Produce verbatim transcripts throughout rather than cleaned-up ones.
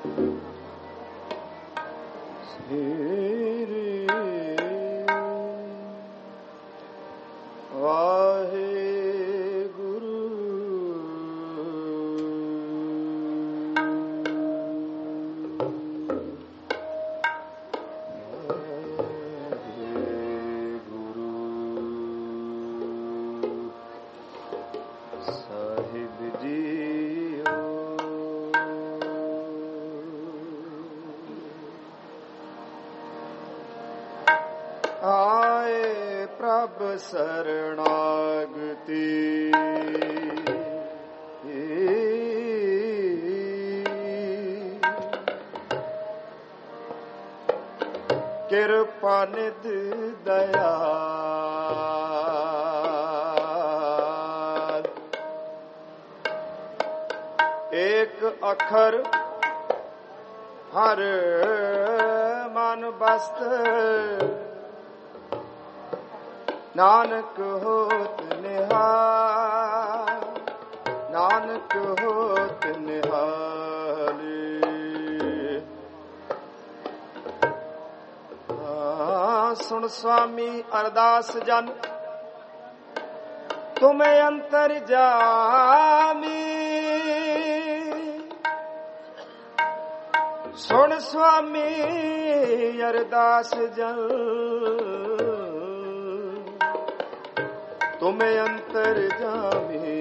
ਸਰਣਾਗਤੀ ਕਿਰਪਾ ਨਿਧ ਦਇਆਲ ਏਕ ਅਖਰ ਹਰ ਮਨ ਬਸਤ ਨਾਨਕ ਹੋਤ ਨਿਹਾਲ ਨਾਨਕ ਹੋਤ ਨਿਹਾਲ ਸੁਣ ਸੁਆਮੀ ਅਰਦਾਸ ਜਨ ਤੁਮੇ ਅੰਤਰ ਜਾਮੀ ਸੁਣ ਸੁਆਮੀ ਅਰਦਾਸ ਜਨ ਤੁਮੇ ਅੰਤਰ ਜਾਮੀ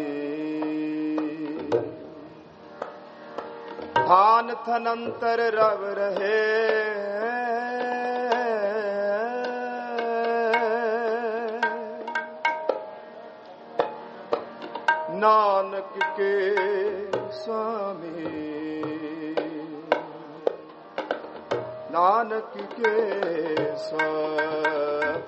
ਥਾਨ ਥਨੰਤਰ ਰਵ ਰਹੇ ਨਾਨਕ ਕੇ ਸੁਆਮੀ ਨਾਨਕ ਕੇ ਸੁਆਮੀ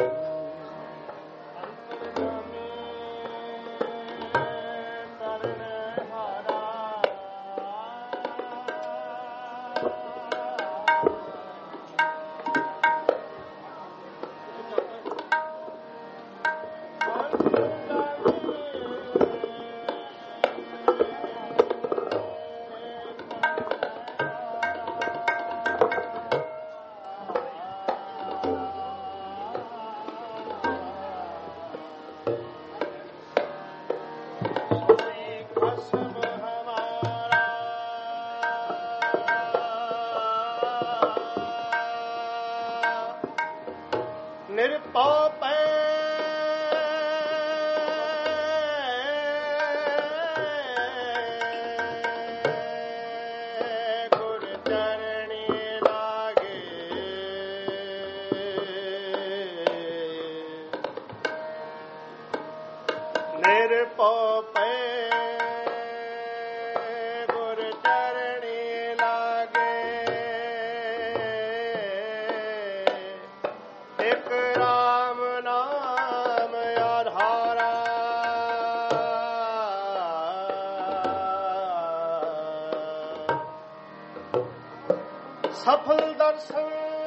ਸਫਲ ਦਰਸ਼ਨ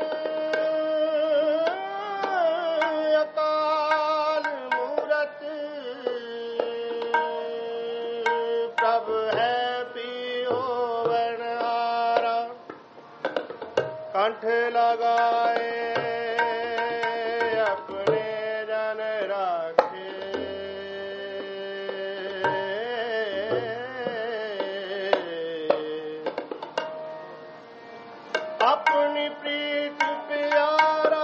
ਅਕਾਲ ਮੂਰਤ ਪ੍ਰਭ ਹੈ ਪੀਓ ਵਣਹਾਰਾ ਕੰਠ ਲਗਾਏ ਆਪਣੇ ਜਨ ਰਾਖੇ ਆਪਣੀ ਪ੍ਰੀਤ ਪਿਆਰਾ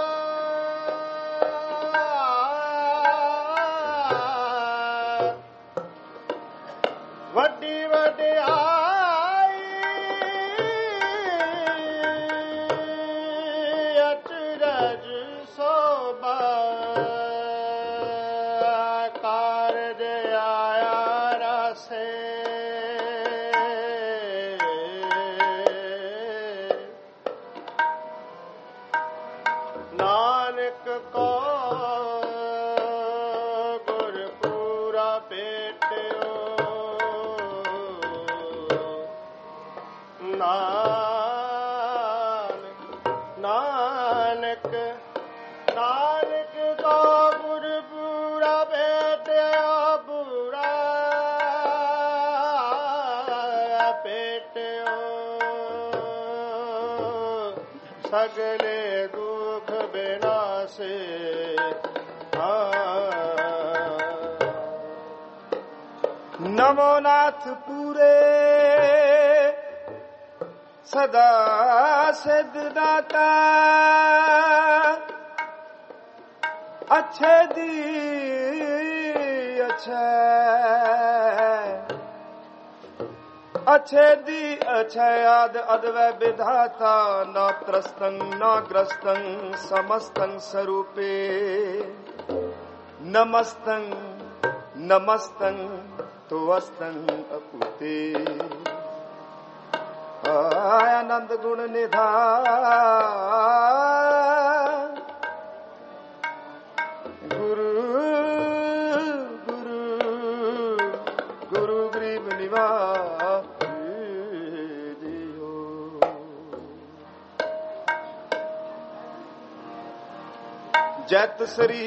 ਵੱਡੀ ਵਡਿਆਈ ਅਚਰਜ ਸੋਭਾ ਕਾਰਜ ਆਇਆ ਰਸੇ ਨਾਨਕ ਕੋ ਗੁਰ ਪੂਰਾ ਭੇਟਿਓ ਨਾਨਕ ਨਾਨਕ ਨਾਨਕ ਕੋ ਗੁਰ ਪੂਰਾ ਭੇਟਿਓ ਪੂਰਾ ਭੇਟਿਓ सगले दुख विनाशे। नमो नाथ पूरे सदा सिद्धदाता, अच्छे दी अच्छे अच्छे दी अच्छे आद अद्वै विधाता। न त्रस्तं न ग्रस्तं समस्तं स्वरूपे। नमस्तं नमस्तं तुवस्तं अपूते। आनंद गुण निधान गुरु गुरु गुरु गरीब निवास दियो। जैत श्री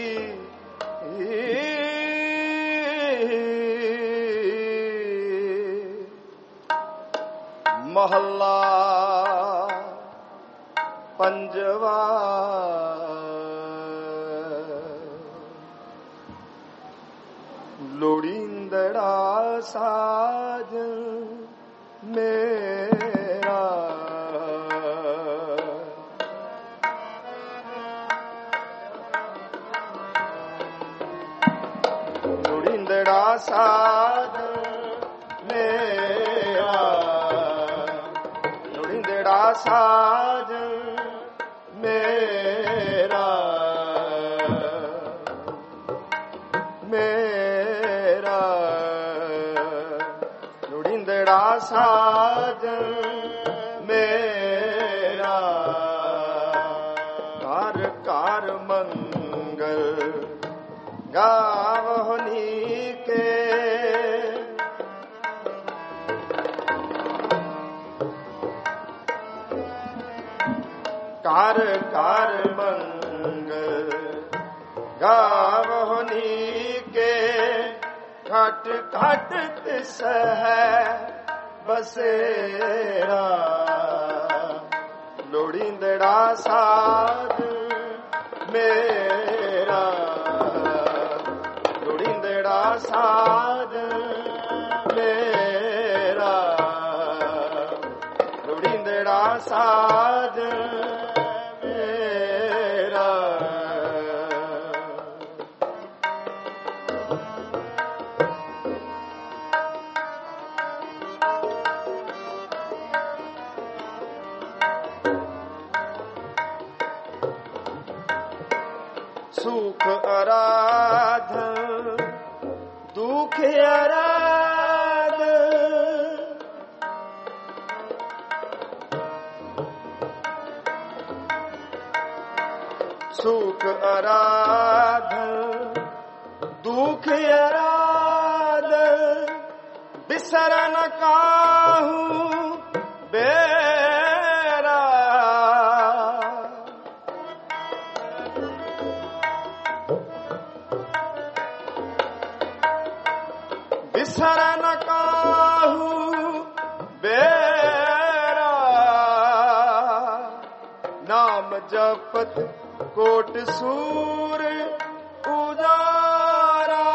महला पंजवा। लोड़ींदड़ा साजन मेरा, लोड़ींदड़ा साजन मेरा, लोड़ींदड़ा साजन मेरा, मेरा लोड़ींदड़ा साजन मेरा। कार कार मंगल गावहनी के, कार कार मंगल गावहनी के। घट घट तिस है बसेरा, लोड़ींदड़ा साध मेरा, लोड़ींदड़ा साध मेरा, लोड़ींदड़ा साध मेरा। सुख आराधन दुख आराधन, सुख आराधन दुख आराधन। बिसर न काहू बेरा, बिसर न काहू बेरा। नाम जपत कोट सूर उजारा,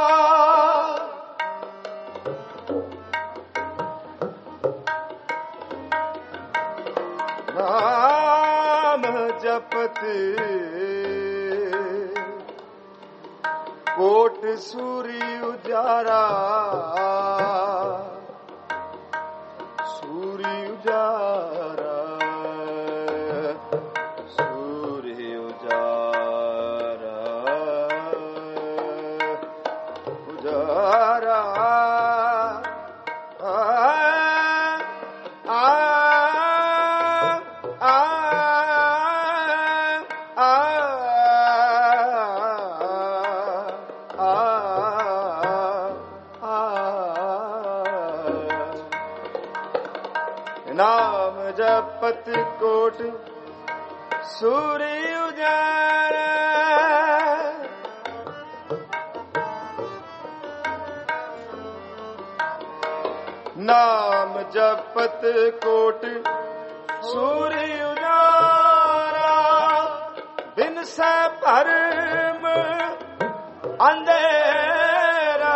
नाम जपत कोट सूरी उजारा, सूरी उजारा, सूरी उजारा, उजारा। आ, आ, आ, आ, नाम जपत कोट सूरी उजारा, नाम जपत कोट सूरी उजारा। ਸੈ ਭਰਮ ਅੰਧੇਰਾ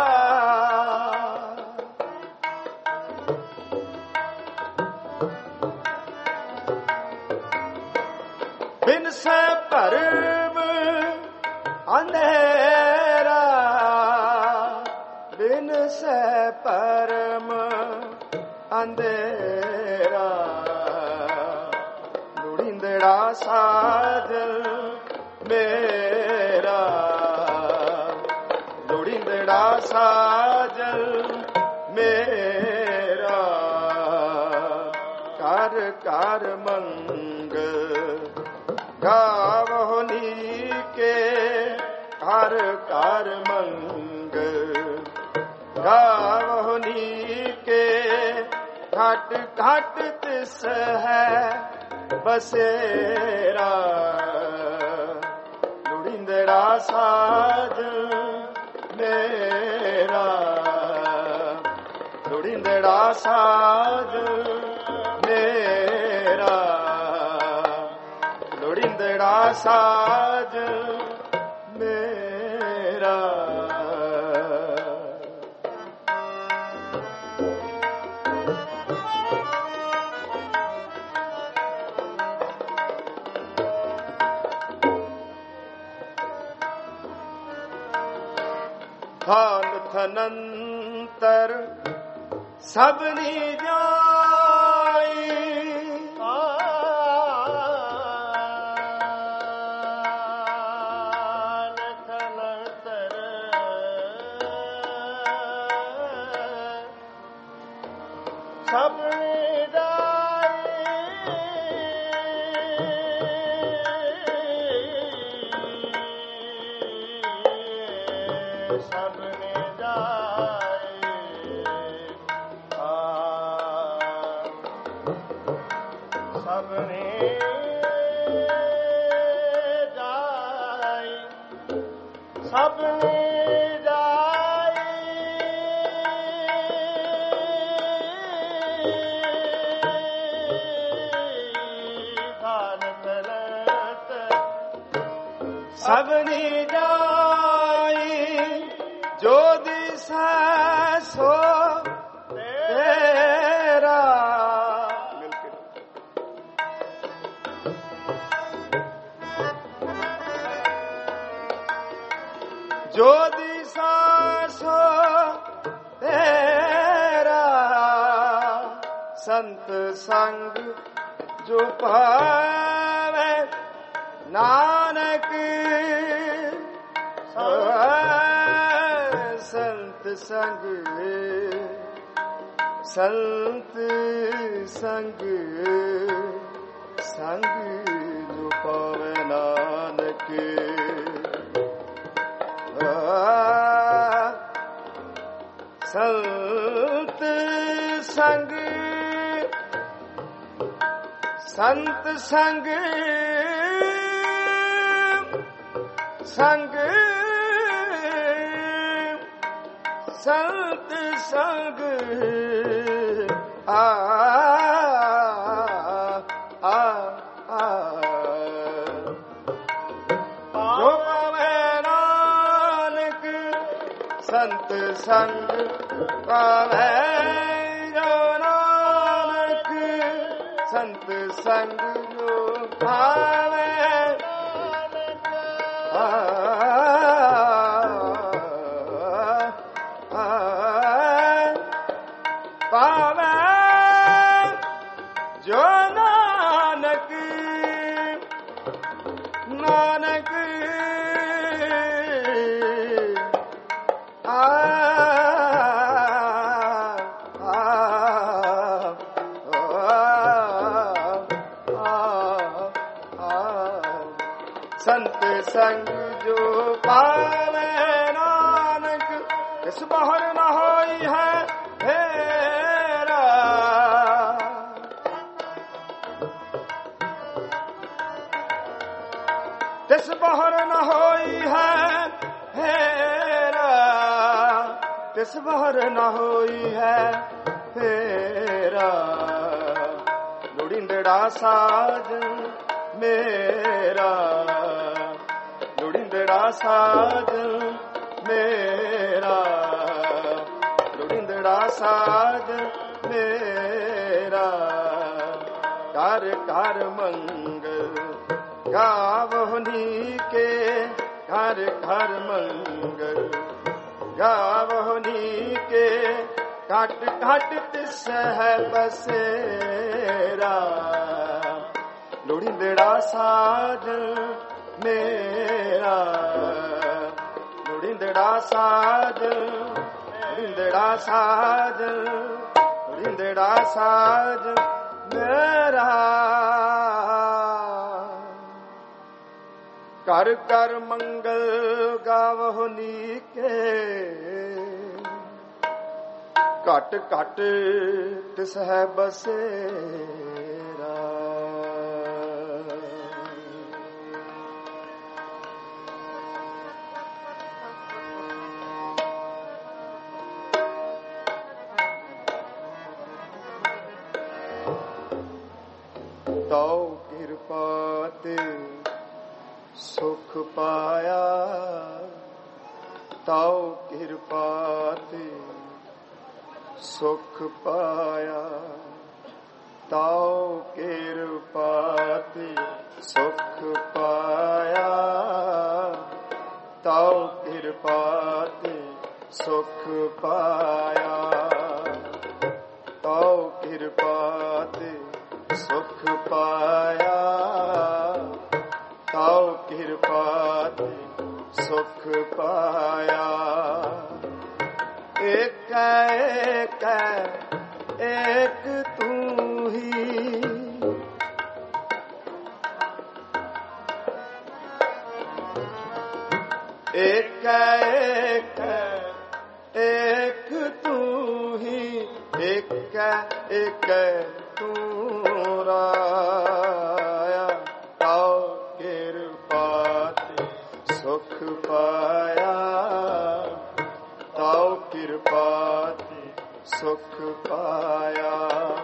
ਬਿਨ ਸੈ ਭਰਮ ਅੰਧੇਰਾ ਬਿਨ ਸੈ ਭਰਮ ਅੰਧੇਰਾ ਲੋੜੀਂਦੜਾ ਸਾਜਨ ਮੇਰਾ ਲੋੜੀਂਦੜਾ ਸਾਜਨ ਮੇਰਾ ਕਰ ਕਰ ਮੰਗਲ ਗਾਵੋ ਨੀਕੇ ਕਰ ਕਰ ਮੰਗਲ ਗਾਵੋ ਨੀਕੇ ਘਟ ਘਟ ਤਿਸ ਹੈ ਬਸੇਰਾ ਲੋੜੀਂਦੜਾ ਸਾਜ ਮੇਰਾ ਲੋੜੀਂਦੜਾ ਸਾਜ ਮੇਰਾ ਲੋੜੀਂਦੜਾ ਸਾਜ ਮੇਰਾ ਥਾਨ ਥਨੰਤਰ ਸਭਨੀ ਜਾਈ ਸਭਨੀ ਜਾਈ ਸਭਨੀ ਜਾਈ ਆ ਸਭਨੀ ਜਾਈ ਸਭਨੀ ਸਭਨੀ ਜਾਈ ਜੋ ਦਿਸੈ ਸੋ ਤੇਰਾ ਜੋ ਦਿਸੈ ਸੋ ਤੇਰਾ ਸੰਤ ਸੰਗ ਜੋ ਪਾਵੇ ਨਾਨਕ ਸੰਤ ਸੰਗ ਸੰਤ ਸੰਗ ਸੰਗ ਜੋ ਪਾਵੇ ਨਾਨਕ ਸੰਤ ਸੰਗ ਸੰਤ ਸੰਗ ਸੰਗ ਸੰਤ ਸੰਗ ਆ ਆ ਆ ਜੋ ਪਾਵੇ ਨਾਨਕ ਸੰਤ ਸੰਗ ਪਾਵੇ ਜੋ ਨਾਨਕ ਸੰਤ ਸੰਗ ਜੋ ਪਾਵੇ ਪਾਵੇ ਜੋ ਨਾਨਕ ਨਾਨਕ ਆ ਸੰਤ ਸੰਗ ਜੋ ਪਾਵੇ ਨਾਨਕ ਇਸ ਬਾਹਰ ਨਾ ਹੋਈ ਹੈ ਫੇਰਾ ਤਿਸ ਬਾਹਰ ਨਾ ਹੋਈ ਹੈ ਫੇਰਾ ਤਿਸ ਬਾਹਰ ਨਾ ਹੋਈ ਹੈ ਫੇਰਾ ਲੋੜੀਂਦੜਾ ਸਾਜ ਮੇਰਾ ਸਾਜਨ ਮੇਰਾ, ਲੋੜੀਂਦੜਾ ਸਾਜਨ ਮੇਰਾ, ਘਰ ਘਰ ਮੰਗਲ ਗਾਵਹੁ ਨੀਕੇ, ਘਰ ਘਰ ਮੰਗਲ ਗਾਵਹੁ ਨੀਕੇ, ਘਟ ਘਟ ਤਿਸ ਹੈ ਬਸੇਰਾ, ਲੋੜੀਂਦੜਾ ਸਾਜਨ ਮੇਰਾ, ਲੋੜੀਂਦੜਾ ਸਾਜਨ, ਲੋੜੀਂਦੜਾ ਸਾਜਨ, ਲੋੜੀਂਦੜਾ ਸਾਜਨ ਮੇਰਾ, ਘਰ ਘਰ ਮੰਗਲ ਗਾਵਹੁ ਨੀਕੇ, ਘਟ ਘਟ ਤਿਸ ਹੈ ਬਸੇਰਾ। ਤਉ ਕਿਰਪਾ ਤੇ ਸੁਖ ਪਾਇਆ, ਤਉ ਕਿਰਪਾ ਤੇ ਸੁਖ ਪਾਇਆ, ਤਉ ਕਿਰਪਾ ਤੇ ਸੁਖ ਪਾਇਆ, ਤਉ ਕਿਰਪਾ ਤੇ ਸੁਖ ਪਾਇਆ, ਤਉ ਕਿਰਪਾ ਤੇ ਸੁਖ ਪਾਇਆ, ਤਉ ਕਿਰਪਾ ਤੇ ਸੁਖ ਪਾਇਆ, ਏਕ ਏਕ ਏਕ ਤੂੰ ਹੀ, ਏਕ ਏਕ ਏਕ ਤੂੰ ਹੀ, ਏਕ ਏਕ ਤੂੰ ਰਾਇਆ, ਤਉ ਕਿਰਪਾ ਤੇ ਸੁਖ ਪਾਇਆ, ਤਉ ਕਿਰਪਾ ਤੇ ਸੁਖ ਪਾਇਆ,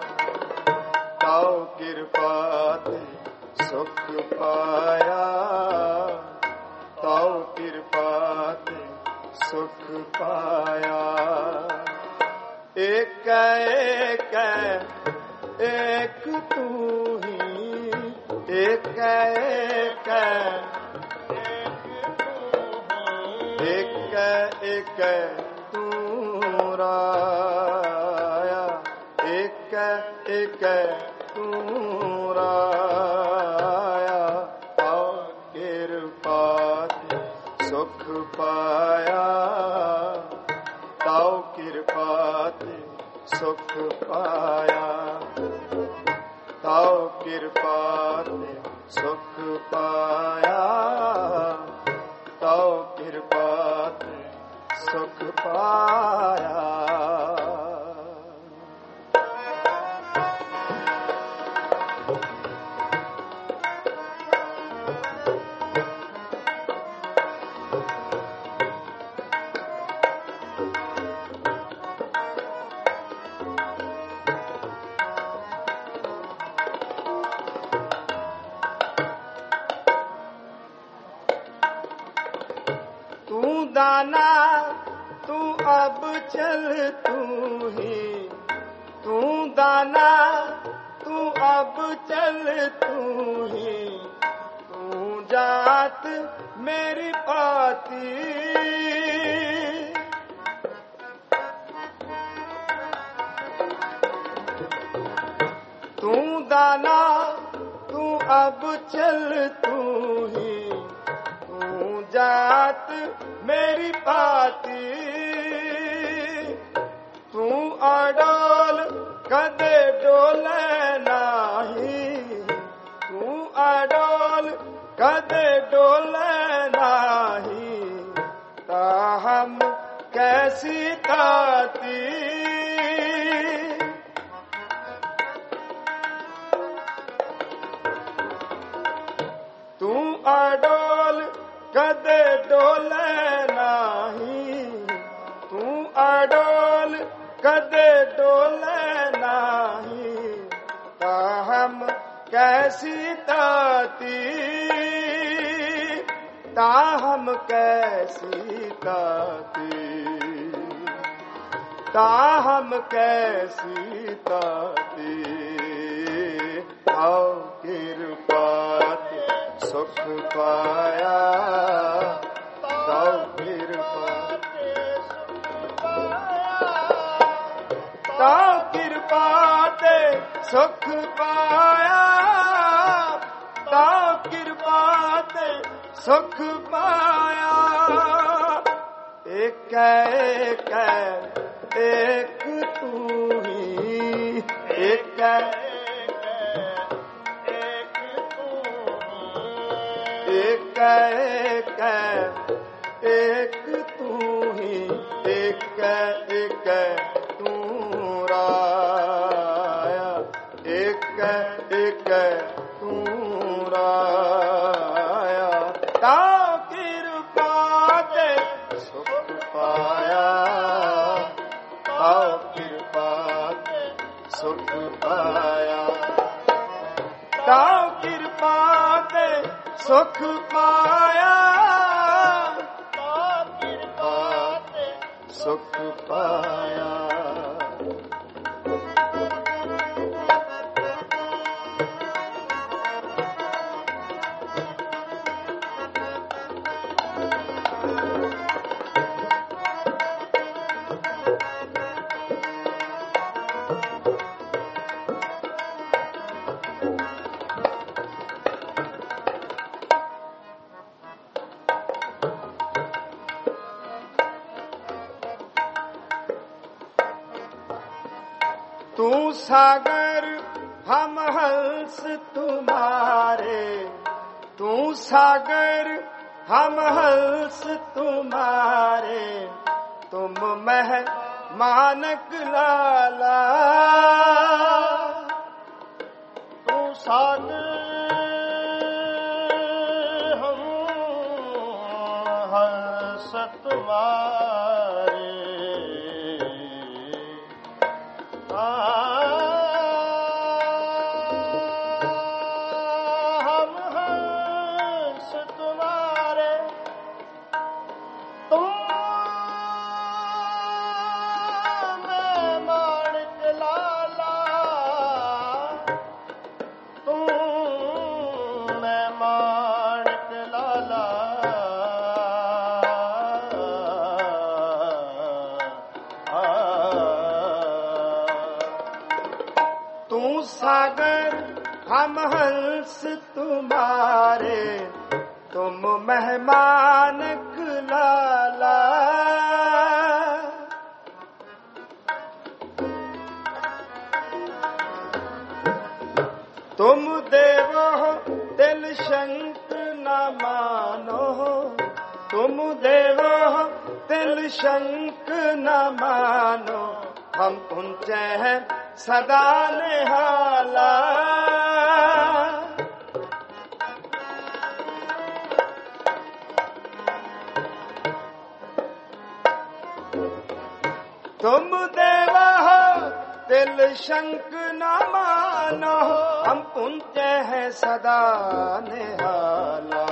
ਤਉ ਕਿਰਪਾ ਤੇ ਸੁਖ ਪਾਇਆ, ਤਉ ਕਿਰਪਾ ਤੇ ਸੁਖ ਪਾਇਆ, ਏਕ ਏਕ ਏਕ ਤੂੰ ਹੀ, ਏਕ ਏਕ ਏਕ ਏਕ ਤੂੰ ਰਾਇਆ, ਏਕ ਏਕ ਤੂੰ ਰਾਇਆ, ਤਉ ਕਿਰਪਾ ਤੇ ਸੁਖ ਪਾਇਆ, ਤਉ ਕਿਰਪਾ ਤੇ ਸੁਖ ਪਾਇਆ, ਤਉ ਕਿਰਪਾ ਤੇ ਸੁਖ ਪਾਇਆ, ਤਉ ਕਿਰਪਾ ਤੇ ਸੁਖ ਪਾਇਆ। दाना तू अब चल तू ही, तू दाना तू अब चल तू ही, तू जात मेरी पाती, तू दाना तू अब चल तू ही, तू जात मेरी पाती, तू अडोल कदे डोले नाही, तू अडोल कदे डोले नाही, ता हम कैसी ताती, तू अडोल कदे डोले नाही, तू अडोल कदे डोले नाही, ता हम कैसी ताती, ताहम कैसी ताती, ताहम कैसी ताती, आओ कृपा सुख पाया, आओ कृपा ताओ कृपा ते सुख पाया, ताओ कृपा ते सुख पाया। एक एक एक तू ही, एक एक तू एक एक एक तू ही, एक एक तू राया, एक एक तू राया। ताओ कृपा ते सुख पाया, ताओ कृपा ते सुख पाया, ताओ कृपा ते सुख पाया, ताओ कृपा ते सुख पाया। तू सागर हम हंस तुम्हारे, तू सागर हम हंस तुम्हारे, तुम मेहमानक लाला। तू सागर हम हंस तुम्हारे, हम हंस तुम्हारे, तुम मेहमान के लाला, तुम मेहमान के लाला। तू सागर हम हंस तुम्हारे, तुम मेहमान लाला। तुम देवो दिल शंक न मानो, तुम देवो दिल शंक न मानो, हम पुंचे हैं सदा निहाला। तुम देवा हो दिल शंक न मानो, हम पुंचे हैं सदा निहाला,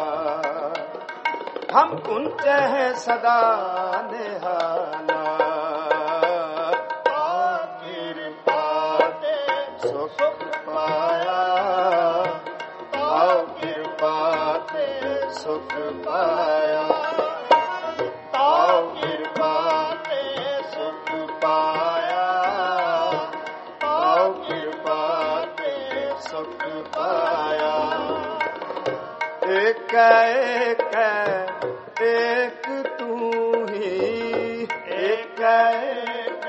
हम पुंचे हैं सदा निहाला। सुख पाया, ताओ कृपा ते सुख पाया, ताओ कृपा ते सुख पाया, ताओ कृपा ते सुख पाया। एक एक एक तू ही, एक एक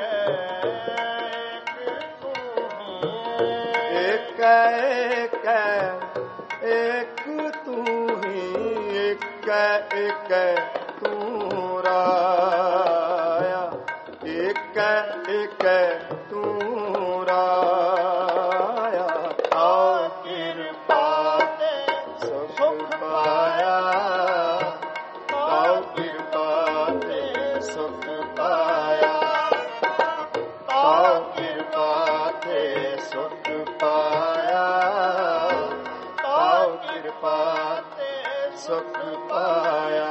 एक एक तू ही, एक एक तू राया, एक एक तू राया। आओ कृपा ते सुख पाया, आओ कृपा ते सुख पाया, आओ कृपा ते सुख पाया, आओ कृपा ते सुख सुख पाया।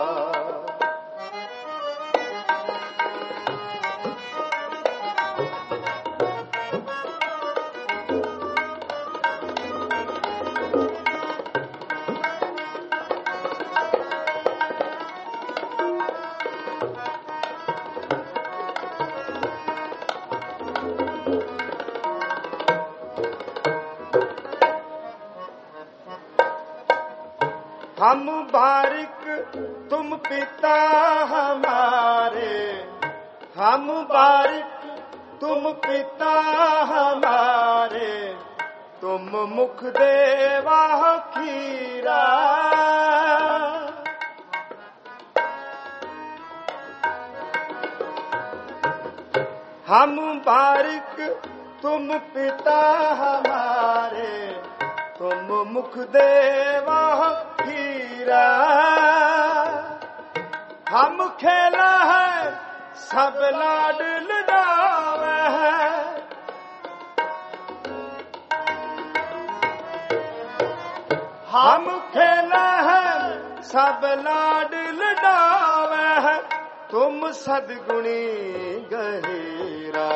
हम बारिक तुम पिता हमारे, हम बारिक तुम पिता हमारे, तुम मुख देवा खीरा। हम बारिक तुम पिता हमारे, तुम मुख देवा खीरा। हम खेला है सब लाड लडावे है, हम खेला है सब लाड लडावे है, तुम सदगुणी गहीरा,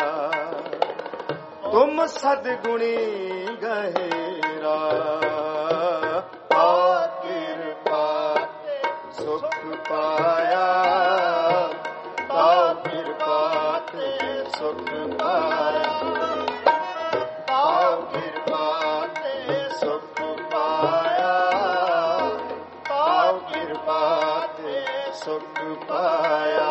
तुम सदगुणी गहीरा। सुख पाया, ताऊ कृपा ते सुख पाया, ताऊ कृपा ते सुख पाया, ताऊ कृपा ते सुख पाया।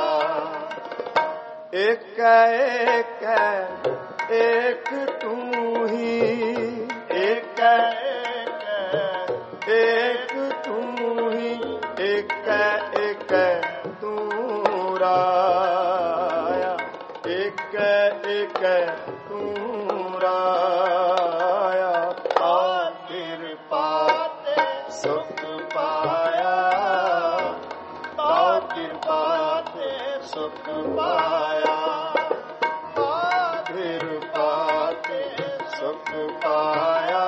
एक एक एक तू ही, एक एक एक तू ही, एक एक तू राया, एक एक तू राया। कृपा ते सुख पाया, कृपा ते सुख पाया, कृपा ते सुख पाया,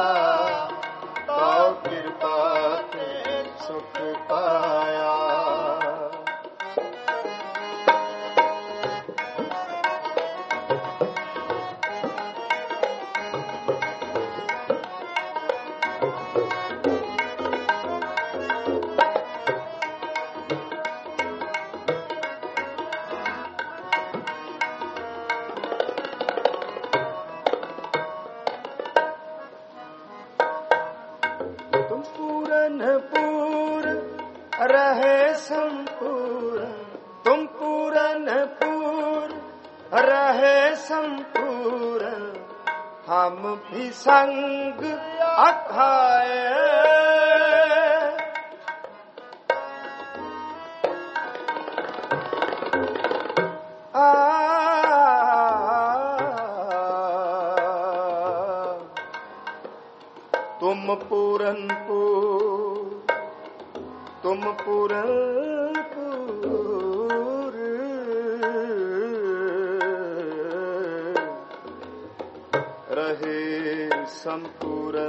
कृपा ते सुख पाया। तुम पूरन पूर रहे संपूर्ण, तुम पूरन पूर रहे संपूर्ण, हम भी संग अखाए। तुम पूरन पूर, तुम पूरन पूर रहे संपूर्ण,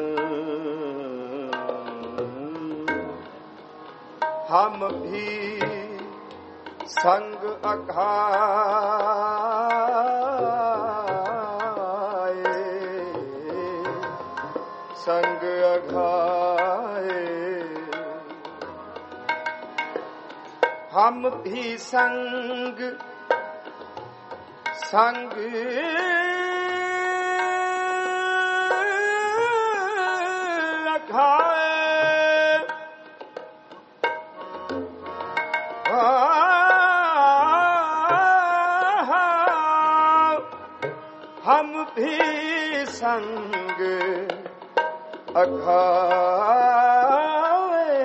हम भी संग अघाए। संग अघाए, हम भी संग संग अघाए। हम भी संग अघाए।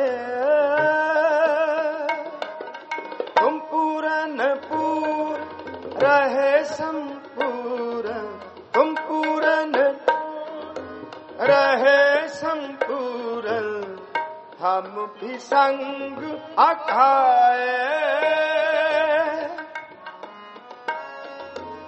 तुम पूरन पूर रहे संपूर्ण, तुम पूरन रहे संपूर्ण, हम भी संग अघाए।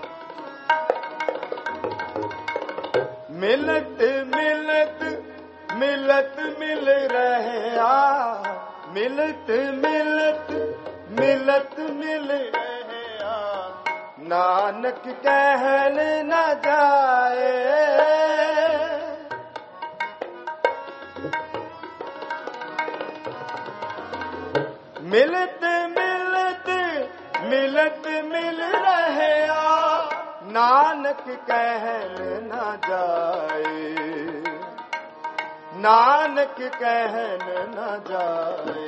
मिलत मिलत मिलत मिल रहे आ, मिलत मिलत मिलत मिल रहे आ, नानक कहल न जाए। मिलत मिलत मिलत मिल रहे आ, नानक कहल न जाए, नानक कहल न जाए।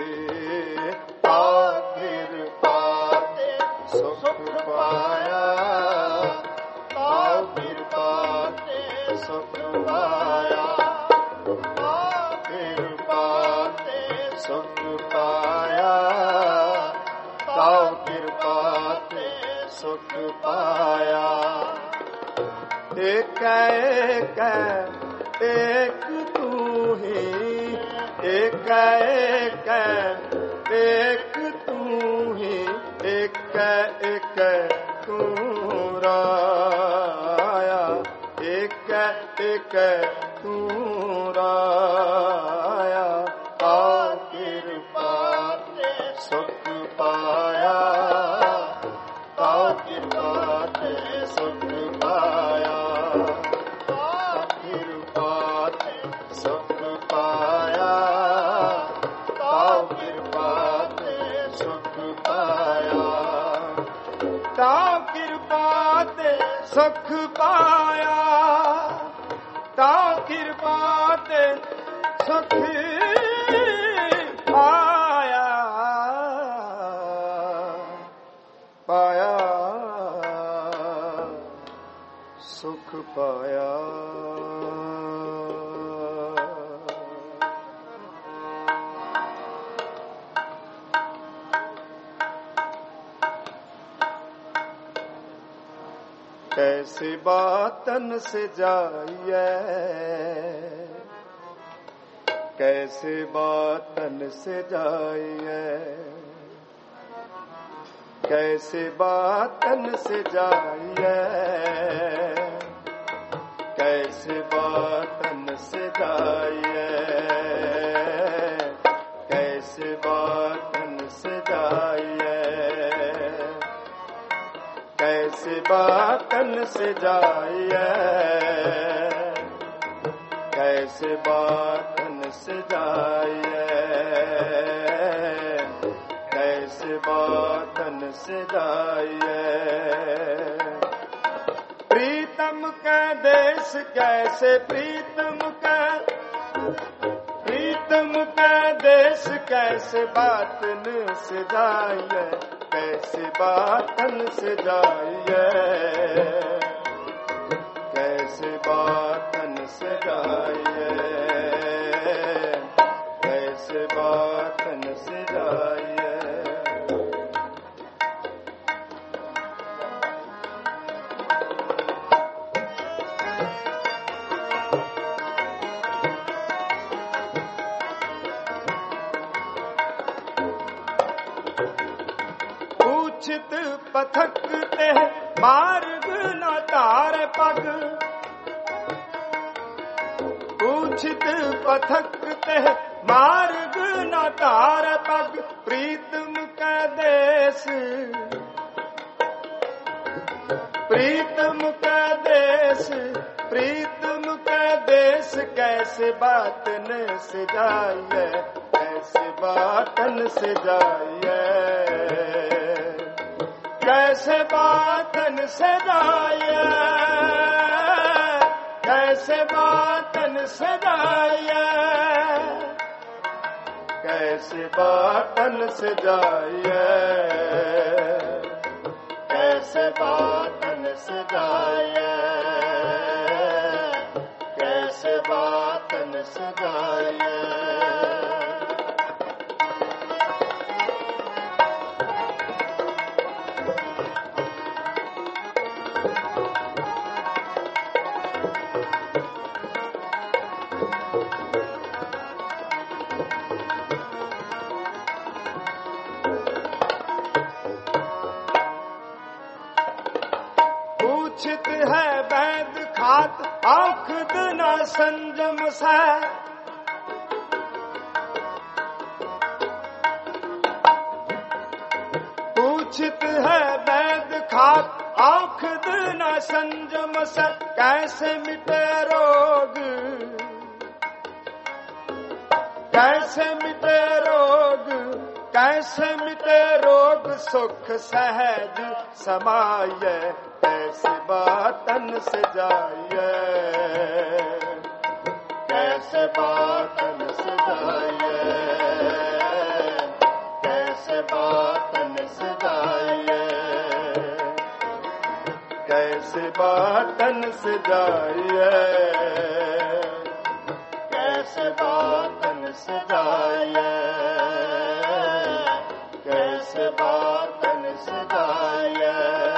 आखिर पाते सुख पाया, आखिर पाते सुख पाया, आखिर पाते सुख पाया, आखिर पाते सुख पाया। एक एक एक तू ही, एक एक एक तू ही, एक एक तू राया, एक एक तू राया। आखिर पाते सुख पाया, आखिर पाते सुख पाया, आखिर पाते सुख पाया, आखिर पाते सुख पाया, आखिर पाते सुख पाया, आखिर पाते सुख पाया, पाया सुख पाया। कैसे बातन से जाइए, कैसे बातन से जाइए, कैसे बातन से जाइए, कैसे बातन से जाइए, कैसे बातन से जाइए, कैसे बातन से जाइए, कैसे बातन से जाइए, कैसे बातन से जाइए। प्रीतम का देश कैसे प्रीतम का, प्रीतम का देश कैसे बातन से जाइए, कैसे बातन से जाइए, कैसे बातन से जाइए, कैसे बातन से जाइए। पूछित पथकते मार्ग न तार पग, पूछित पथकते मार्ग न तार पग, प्रीतम का देश, प्रीतम का देश, प्रीतम का देश कैसे बातन से जाइए, कैसे बातन से जाइए, कैसे बातन से जाइए, कैसे बातन से जाइए, कैसे बातन से जाइए, कैसे बातन से जाइए, कैसे बातन से जाइए। पूछित है वैद खा घात आखद न संजम से, पूछित है वैद खात आखद न संजम से, कैसे मिटे रोग, कैसे मिटे रोग, कैसे मिटे रोग सुख सहज समाये, कैसे बातन से जाइए, कैसे बातन से जाइए, कैसे बातन से जाइए, कैसे बातन से जाइए, कैसे बातन से जाइए, कैसे बातन से जाइए।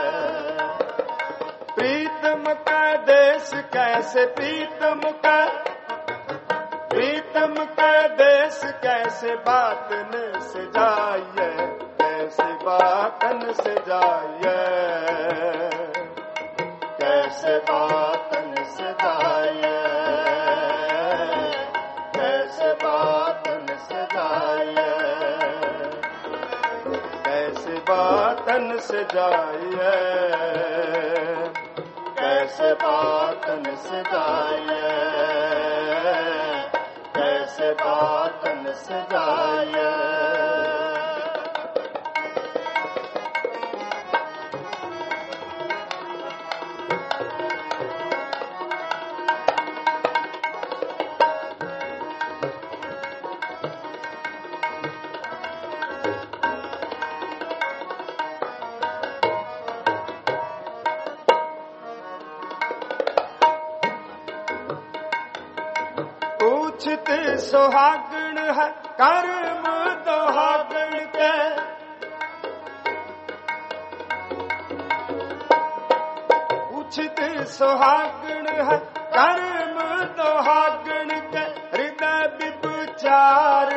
प्रीतम का देश कैसे प्रीतम का, प्रीतम का देश कैसे बातन से जाइए, कैसे बातन से जाइए, कैसे बातन से जाइए, कैसे बातन से जाइए, कैसे बातन से जाइए, कैसे बातन से जाइए, कैसे बातन से जाइए। उचित सुहागण है कर्म दोहागण के, उचित सुहागण है कर्म दोहागण के, हृदय विचार,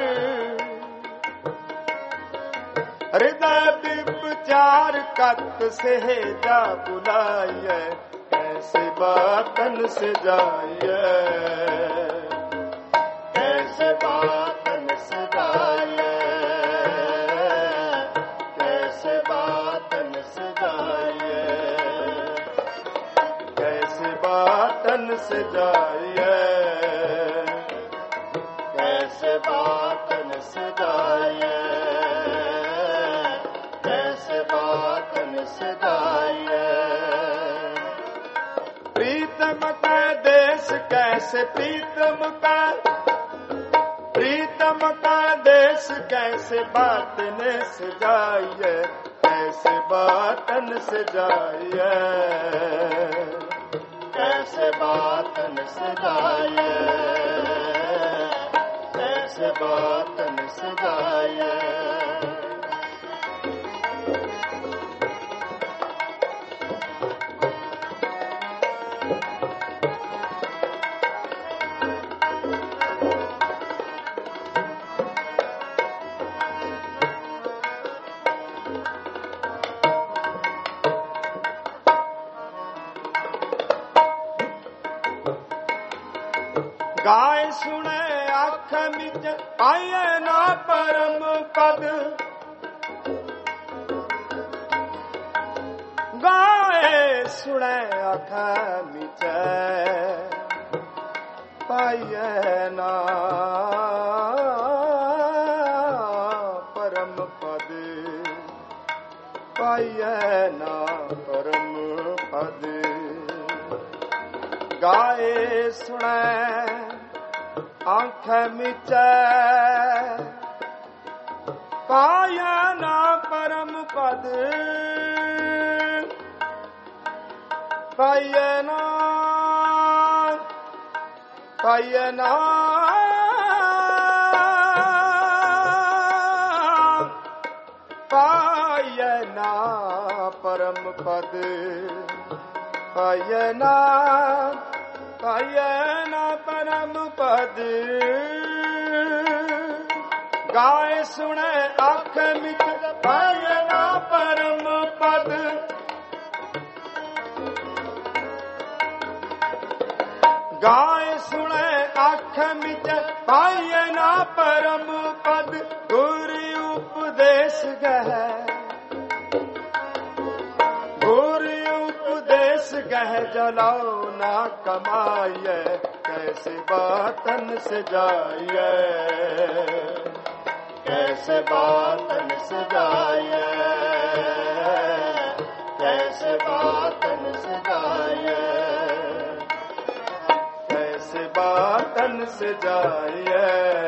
हृदय विचार कत से जा बुलाइए, कैसे बातन से जाइए, कैसे बातन से जाइए, कैसे बातन से जाइए, कैसे बातन से जाइए, कैसे बातन से जाइए, कैसे बातन से जाइए। प्रीतम का देश कैसे प्रीतम का, प्रीतम का देश कैसे बातन से जाइए, कैसे बातन से जाइए, कैसे बातन से जाइए, कैसे बातन से जाइए। गाय सुने आँख मिच आये ना परम पद, गाय सुने आँख मिच पाये ना परम पद, पाये ना परम पद। गाय सुने आँख मिचै पाया ना परम पद, पाया ना पाया ना पाया ना परम पद, पाया ना पाया ना परम पद। गाय सुने आँख मिच पाया ना परम पद, गाय सुने आँख मिच पाइए ना परम पद गुरु उपदेश गह गुरु उपदेश गह जलाओ ना कमाइए कैसे बातन से जाइए कैसे बातन से जाइए कैसे बातन से जाइए कैसे बातन से जाइए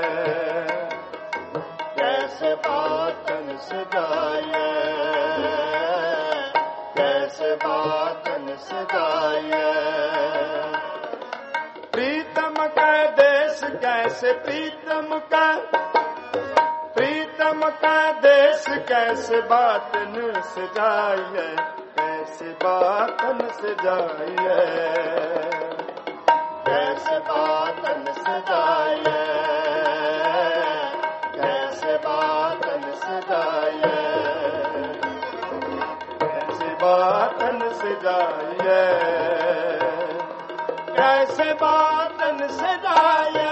कैसे बातन से जाइए कैसे बातन से जाइए प्रीतम का देश कैसे प्रीतम का प्रीतम का देश कैसे बातन से जाइए कैसे बातन से जाइए कैसे बातन से जाइए कैसे बातन से जाइए कैसे बातन से जाइए कैसे बातन से जाइए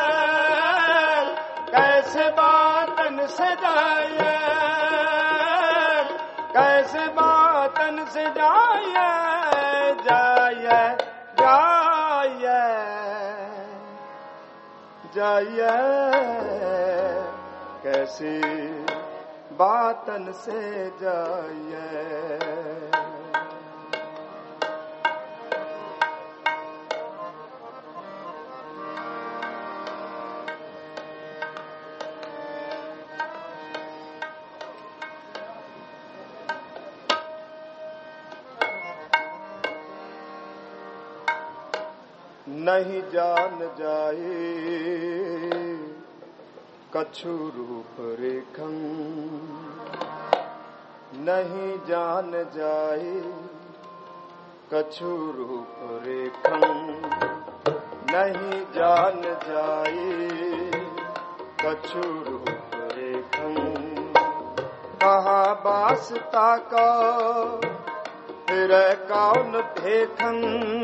कैसे बातन से जाइए कैसे बातन से जाइए जाइए जाइए जाइए कैसी बातन से जाइए नहीं जान जाए कछु रूप रेखन नहीं जान जाए कछु रूप रेखन नहीं जान जाए कछु रूप रेखन कहा वास्ता का फिर कौन भेखन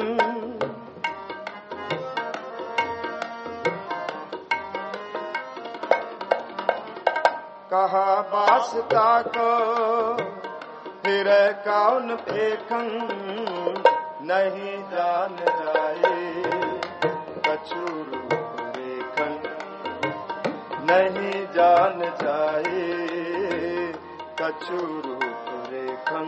कहा वास्ता को फिर कौन फेखन नहीं जान जाए कछु रूप रेखन नहीं जान जाए कछु रूप रेखन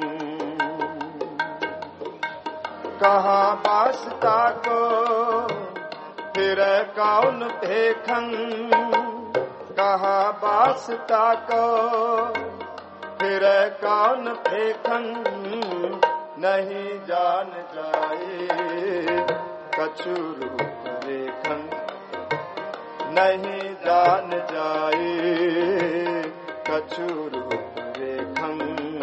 कहा वास्ता को फिर कौन फेखन कहा वास्ता को फिर कौन फेखन नहीं जान जाए कछु रूप रेखन नहीं जान जाए कछु रूप रेखन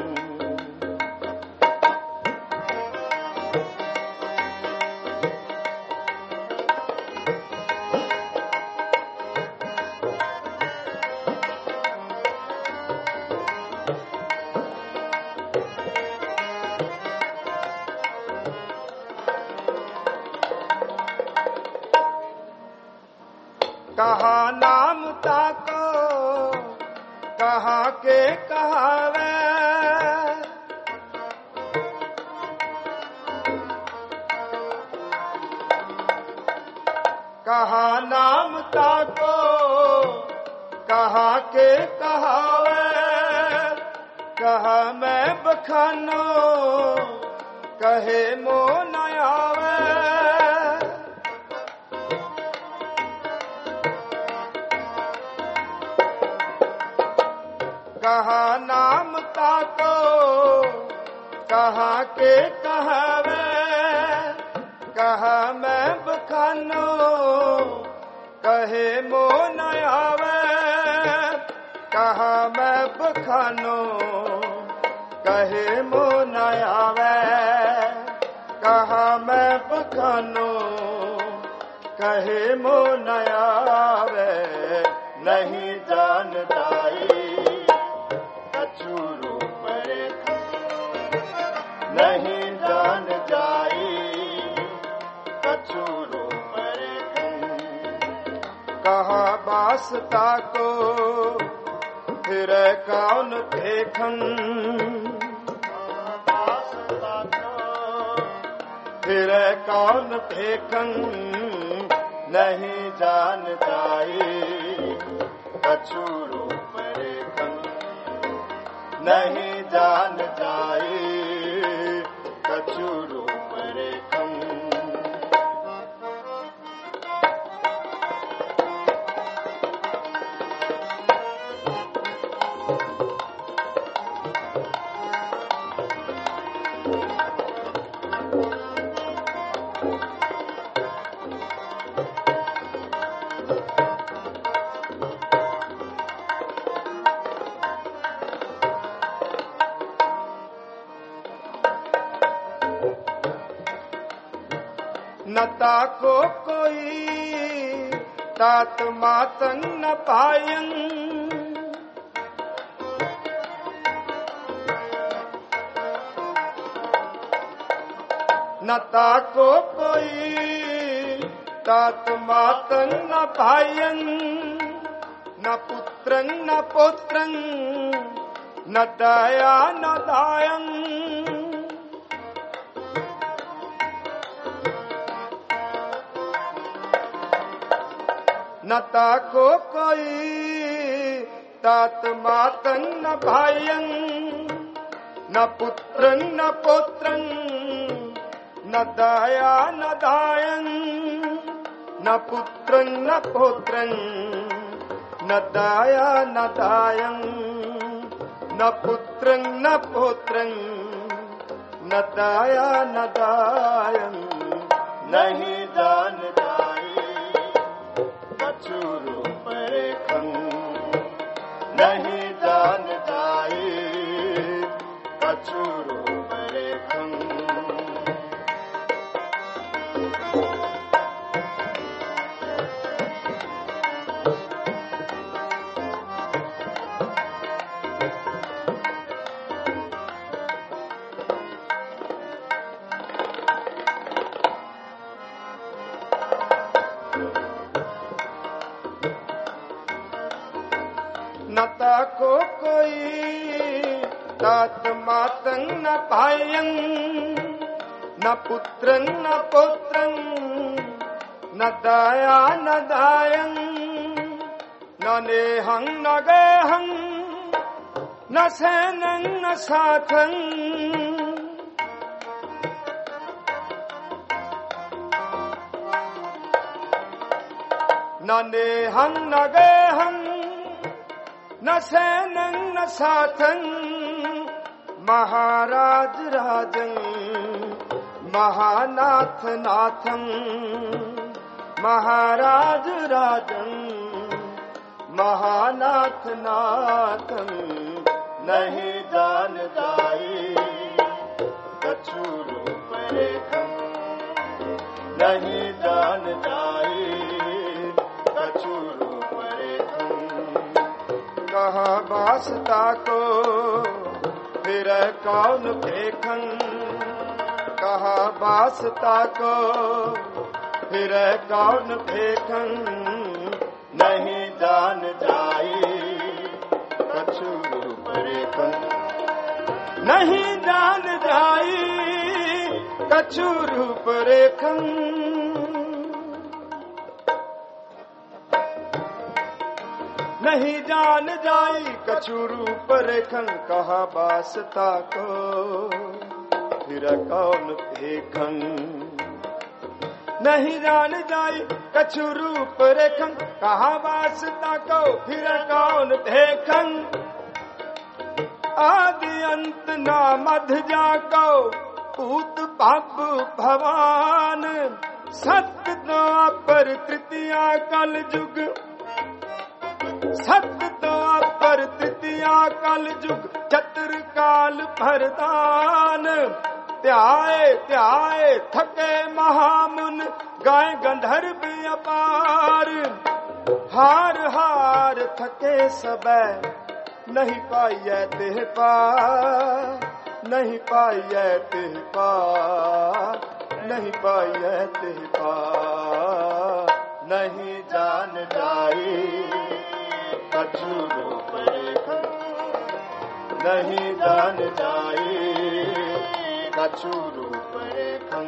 कहा नाम ताको कहा के कहावे कहा नाम ताको कहा के कहावे कहा मैं बखानो कहे मो न आवे कहा नाम ताको कहा के कहावे कहा मैं बखानो कहे मो न आवे कहा मैं बखानो कहे मो न आवे कहा मैं बखानो कहे मो न आवे नहीं जान जाए कछु रूप नहीं जान जाए कछु रूप वास्ता को फिर कौन देखन, फिर कौन देखन नहीं जान जाए कछु रूप रेखन, नहीं जान जाए कछु रूप रेखन। नता को कोई तात मातन न पायन, नता को कोई तात मातन न पायन, न पुत्रं न पौत्रं न दया न दायं। नता को कोई तात मातन न भायं, न पुत्रं न पौत्रं न दया न दायं, न पुत्रं न पौत्रं न दया न दायं, न पुत्रं न पौत्रं न दया न दायं। नहीं जान जाए कछु रूप रेखन, नहीं जान जाए कछु रूप रेखन। नता को कोई तात मातं न पायं, न पुत्रं न पौत्रं न दया न दायं, न नेहं न गेहं न सेनं न साथं। न नेहं न गेहं न सेनं न साथं, महाराज राजं महानाथ नाथं, महाराज राजं महानाथ नाथं। नहीं जान जाए कछु रूप रेखन, नहीं जान जाए कछु रूप रेखन। कहा वास्ता को फिर कौन देखन, कहा वास्ता को फिर कौन देखन नहीं जान जाए कछु रूप रेखन, नहीं जान जाए कछु रूप रेखन। नहीं जान जाई कछु रूप रेखन, कहा वास्ता को फिर कौन देखन। नहीं जान जाई कछु रूप रेखन, कहा वास्ता को फिर कौन देखन। आदि अंत ना मध्य जाको पूत पाप भवान, सत्य द्वापर तृतीया कल जुग, सत्य द्वापर तृतीया कल जुग चतुर काल भरदान। त्याए त्याए थके महामुन गाय गंधर्व अपार, हार हार थके सबे नहीं पाइए तेह पार, नहीं पाइए तेह पार, नहीं पाइए तेह पार, नहीं जान जाए कछु रूप रेखन, नहीं जान जाए कछु रूप रेखन,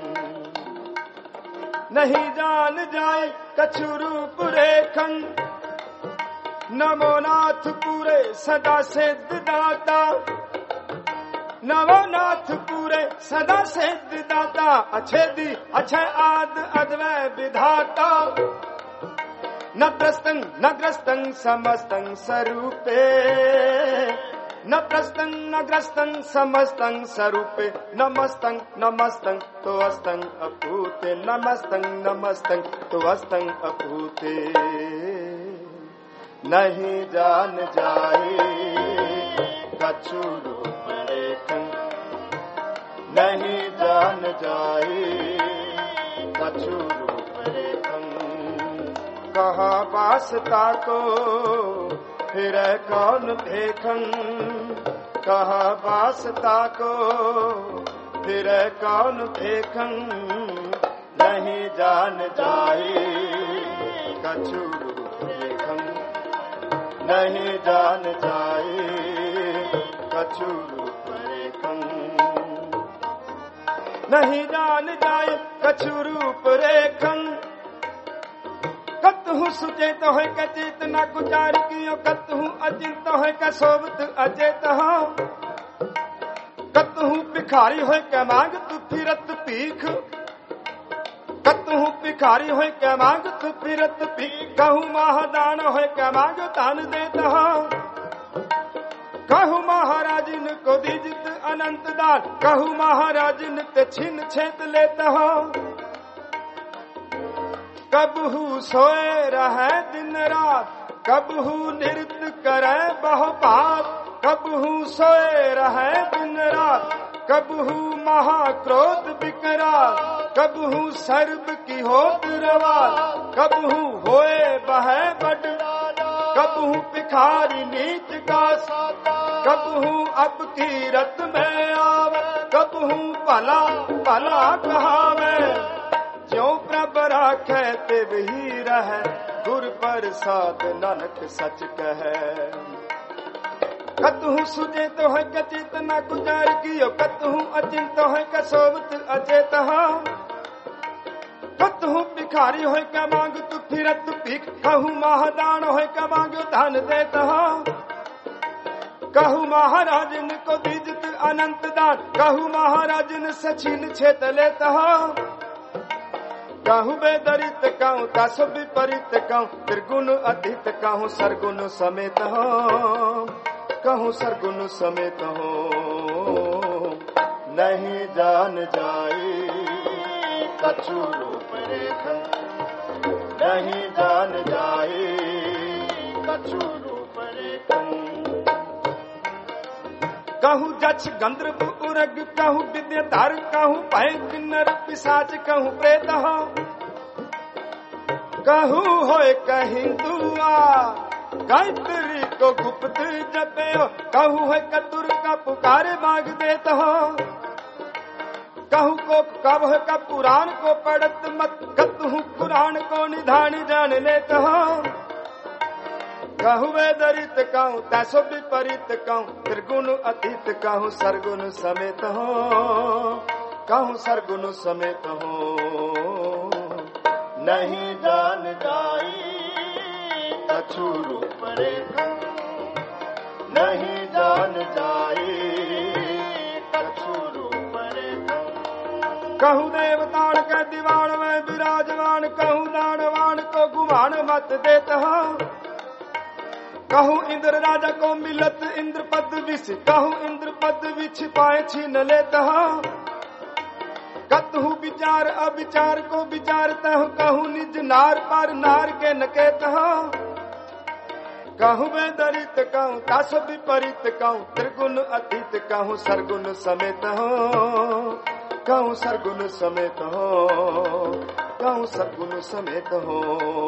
नहीं जान जाए कछु रूप रेखन। नमो नाथ पूरे सदा सिद्ध दाता, नमो नाथ पूरे सदा सिद्ध दाता, अछेदी अक्षय आद अद्वय विधाता। न प्रस्तंग न ग्रस्तंग समस्तंग स्वरूपे, न प्रस्तंग न ग्रस्तंग समस्तंग स्वरूपे। नमस्तंग नमस्तंग तो अस्तंग अपूते, नमस्तंग नमस्तंग तो अस्तंग अपूते। नहीं जान जाए कछु रूप रेखन, नहीं जान जाए कछु रूप रेखन। कहा वासता को फिर कौन देखन, कहा वासता को फिर कौन देखन। नहीं जान जाए कछु रूप रेखन, नहीं जान जाए कछु रूप रेखन, नहीं जान जाए कछु रूप रेखन। कतहु सुचेत है क चेतना गुजार कियो, कतहु अचिंत है क सोवत अचेत हो। कतहु भिखारी है क मांगत फिरत पीख, कतहु भिखारी है क मांगत फिरत पीख। कहूँ महादान है क मांग दान देत हो, कहूँ महाराजिन को दीजित अनंत दान। कहूँ महाराजिन ते छिन छेद लेत हो। कबहू सोए रहे दिन रात, कबहू नृत्य करे बहुपात। कबहू सोए रहे दिन रात, कबहू महाक्रोध विकराल। कबहू सर्व की होत रवाल, कबहू होए बहे बड़। कबहू भिखारी नीच का साता, कबहू अब की रत में आवे। कबहू भला भला कहावे, ज्यों प्रभ राखे तिव ही रहे। गुर प्रसाद नानक सच कहे। कतहु सुजे तो है क चेतना गुजार कियो, कतहु अचिंत है क सोवत अचेत हो। कतहु भिखारी है क मांग तु फिरत पीख, कहूँ महादान है क मांग धन देत हो। कहूँ महाराजन को दीजित अनंत दान, कहूँ महाराजन से छीन छेद लेत हो। कहूँ बेदरित कहूँ तासु विपरीत कहूँ, त्रिगुण अतीत कहूँ सरगुण समेत हो। कहूँ सरगुण समेत हो। नहीं जान जाए कछु रूप रेखन, नहीं जान जाए कछु रूप रेखन। कहूँ जक्ष गंधर्व उरग, कहूँ विद्याधर, कहूँ भय किन्नर पिशाच, कहूँ प्रेत हो। कहूँ होए कहीं दुआ गायत्री को गुप्त जपे हो। कहूँ है कतुर का पुकारे मांग देत हो। कहूँ को कब है का पुराण को पढ़त मत, कतहु पुराण को निधान जान लेत हो। कहूँ वेदरित कहूँ तैसो विपरीत कहूँ, त्रिगुण अतीत कहूँ सरगुण समेत हो। कहूँ सरगुण समेत हो। नहीं जान जाए कछु रूप रेखन, नहीं जान जाए कछु रूप रेखन। कहूँ देवतान के दीवान में विराजमान, कहूँ दानवान को गुमान मत देत हो। कहूँ इंद्र राजा को मिलत इंद्र पद विष, कहूँ इंद्र पद विछ पाए छीन लेत हो। कतहु विचार अविचार को विचारता हूँ, कहूँ निज नार पर नार के नकेत हो। कहूँ वेदरित कहूँ तासु विपरीत कहूँ, त्रिगुण अतीत कहूँ सरगुण समेत हो। कहूँ सरगुण समेत हो। कहूँ सरगुण समेत हो।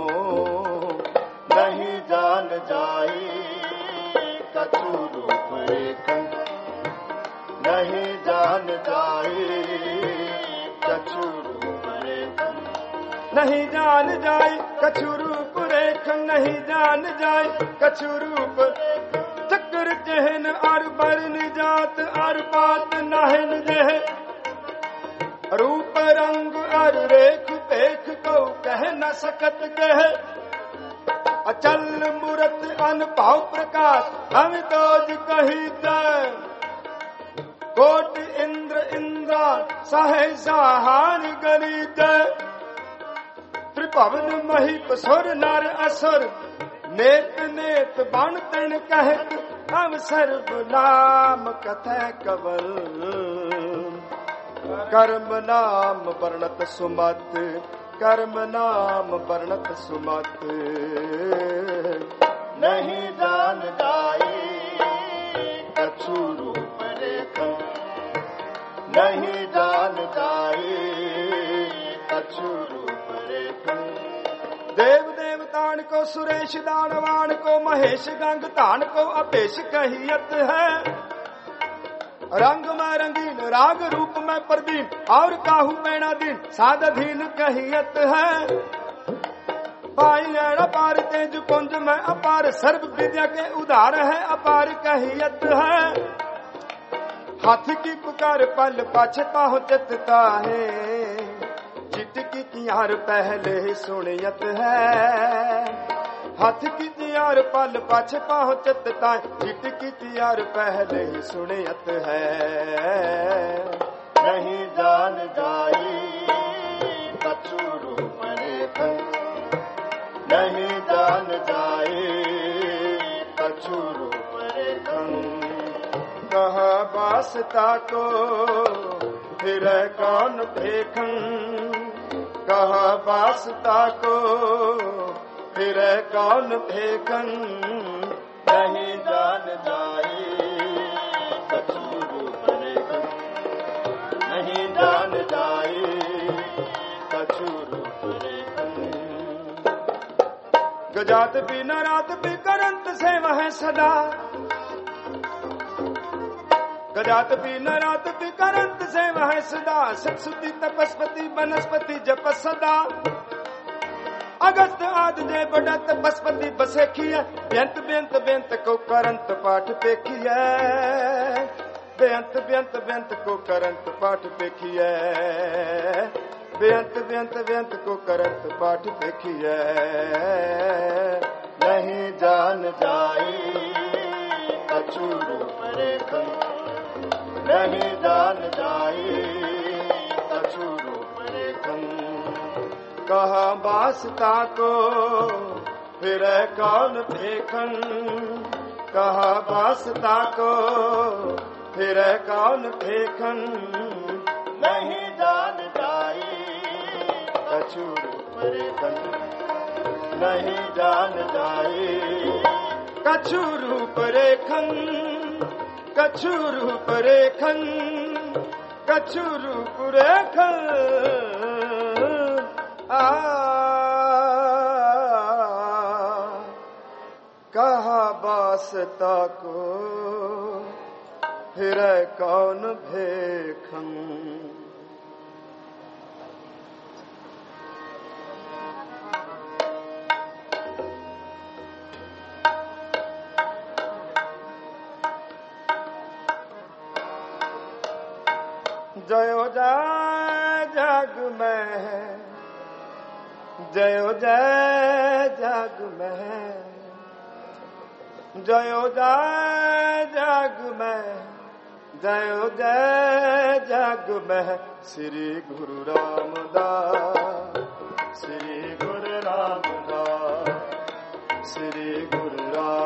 नहीं जान जाए कछु रूप रेखन, नहीं जान जाए कछु रूप रेखन। नहीं जान जाए कछु रूप रेखन, नहीं जान जाए कछु रूप चक्र जहन और बरन जात और बात नाहन जह रूप रंग और रेख पेख को कह न सकत कह अचल मूरत अनुभव प्रकाश हम तो कही जाए कोट इंद्र इंद्रा सहे सहान गरी जय त्रिभुवन मही सुर नर असुर नेत नेत बन तन कहत हम सर्व नाम कथय कवल कर्म नाम वर्णत सुमत कर्म नाम वर्णत सुमत नहीं जान जाए कछु रूप रेखा, नहीं जान जाए कछु रूप रेखा। देव देवतान को सुरेश दानवान को महेश गंग तान को अपेश कहियत है रंग में रंगीन राग रूप में प्रदीन और काहू पैना दिन साधीन कहियत है पाई अपार तेज कुंज में अपार सर्व विद्या के उदार है अपार कहियत है हाथी की पुकार पल पाछे पहुंचता है चिटकी कियार पहले ही सुनियत है हाथ की तियार पल पाछे पहुंचता चिटकी तियार पहले ही सुनियत है नहीं जान जाए कछु रूप रेखा, नहीं जान जाए कछु रूप रेखा। कहा वास्ता को फिर कौन देखन कहा वास्ता को फिर कौन देखन नहीं जान जाए कछु रूप रेखा, नहीं जान जाए कछु रूप रेखा। गजात भी न रात भी करंत से वह सदा गजात भी न रात भी करंत से वह सदा सत्सुति तपस्पति वनस्पति जप सदा अगस्त आद जय बड़ा तपस्पति बसे किया बेंत बेंत बेंत को करंत पाठ पे किया बेंत बेंत बेंत को करंत पाठ पे किया बेंत बेंत बेंत को करंत पाठ पे किया नहीं जान जाए कछु रूप रेखा, नहीं जान जाए कछु रूप रेखा। कहा वास्ता को फिर कौन देखन कहा वास्ता को फिर कौन देखन नहीं जान जाए कछु रूप रेखा, नहीं जान जाए कछु रूप रेखन कछु रूप रेखन कछु रूप रेखन आ कहा वास्ता को फिर कौन देखन जयो जय जग में जयो जय जग में जयो जय जग में जयो जय जग में श्री गुरु रामदास श्री गुरु रामदास श्री गुरु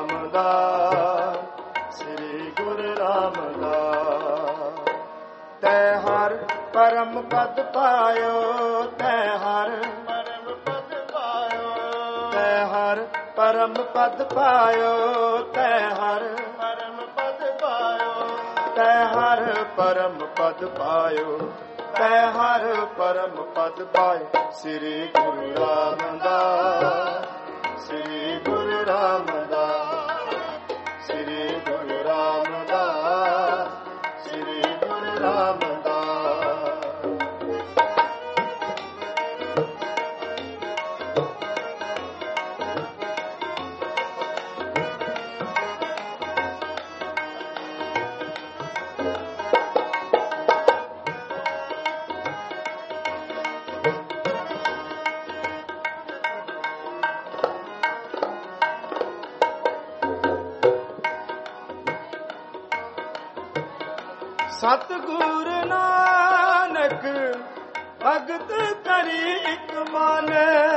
रामदास श्री गुरु रामदास तै हर परम पद पायो तै हर परम पद पायो, तै हर परम पद पायो तै हर परम पद पायो, तै हर परम पद पायो तै हर परम पद पायो श्री गुरु रामदास श्री गुरु रामदास श्री गुरु रामदास श्री गुरु रामदास सतगुरु नानक भगत करी एक मन,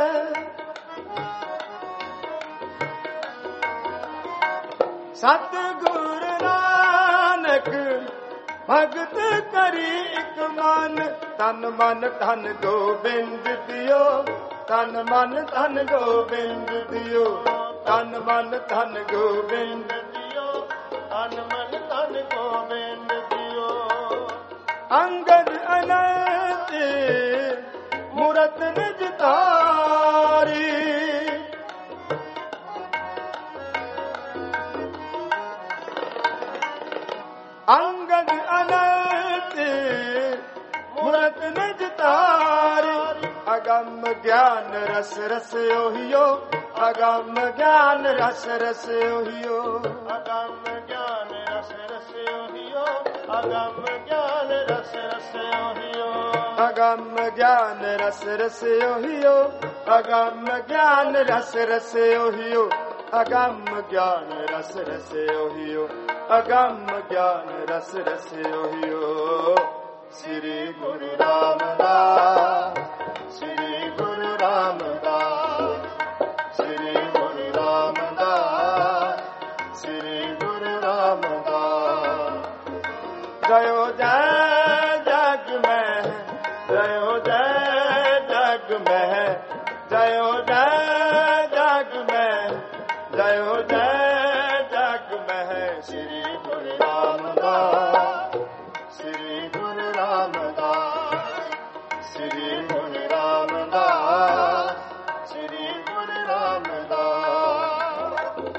सतगुरु नानक भगत करी एक मन, तन मन धन गोबिंद दियो, तन मन धन गोबिंद दियो, तन मन धन गोबिंद दियो, तन मन धन गोबिंद दियो। अंगद अनंत मूरत निज तारी, अंगद अनंत मूरत निज तारी, अगम ज्ञान रस रस ओहियो, अगम ज्ञान रस रस ओहियो, अगम ज्ञान रस रस ओहियो, अगम ज्ञान रस रस ओहियो, अगम ज्ञान रस रस ओहियो, अगम ज्ञान रस रस ओहियो, अगम ज्ञान रस रस ओहियो, अगम ज्ञान रस रस ओहियो। श्री गुरु रामदास, श्री गुरु रामदास, श्री गुरु रामदास, श्री गुरु रामदास। जयो जय जग में, जयो जय जग में, जयो जय जग में, जयो जय जग में, श्री गुरु रामदास, श्री गुरु रामदास, श्री गुरु रामदास, श्री गुरु रामदास।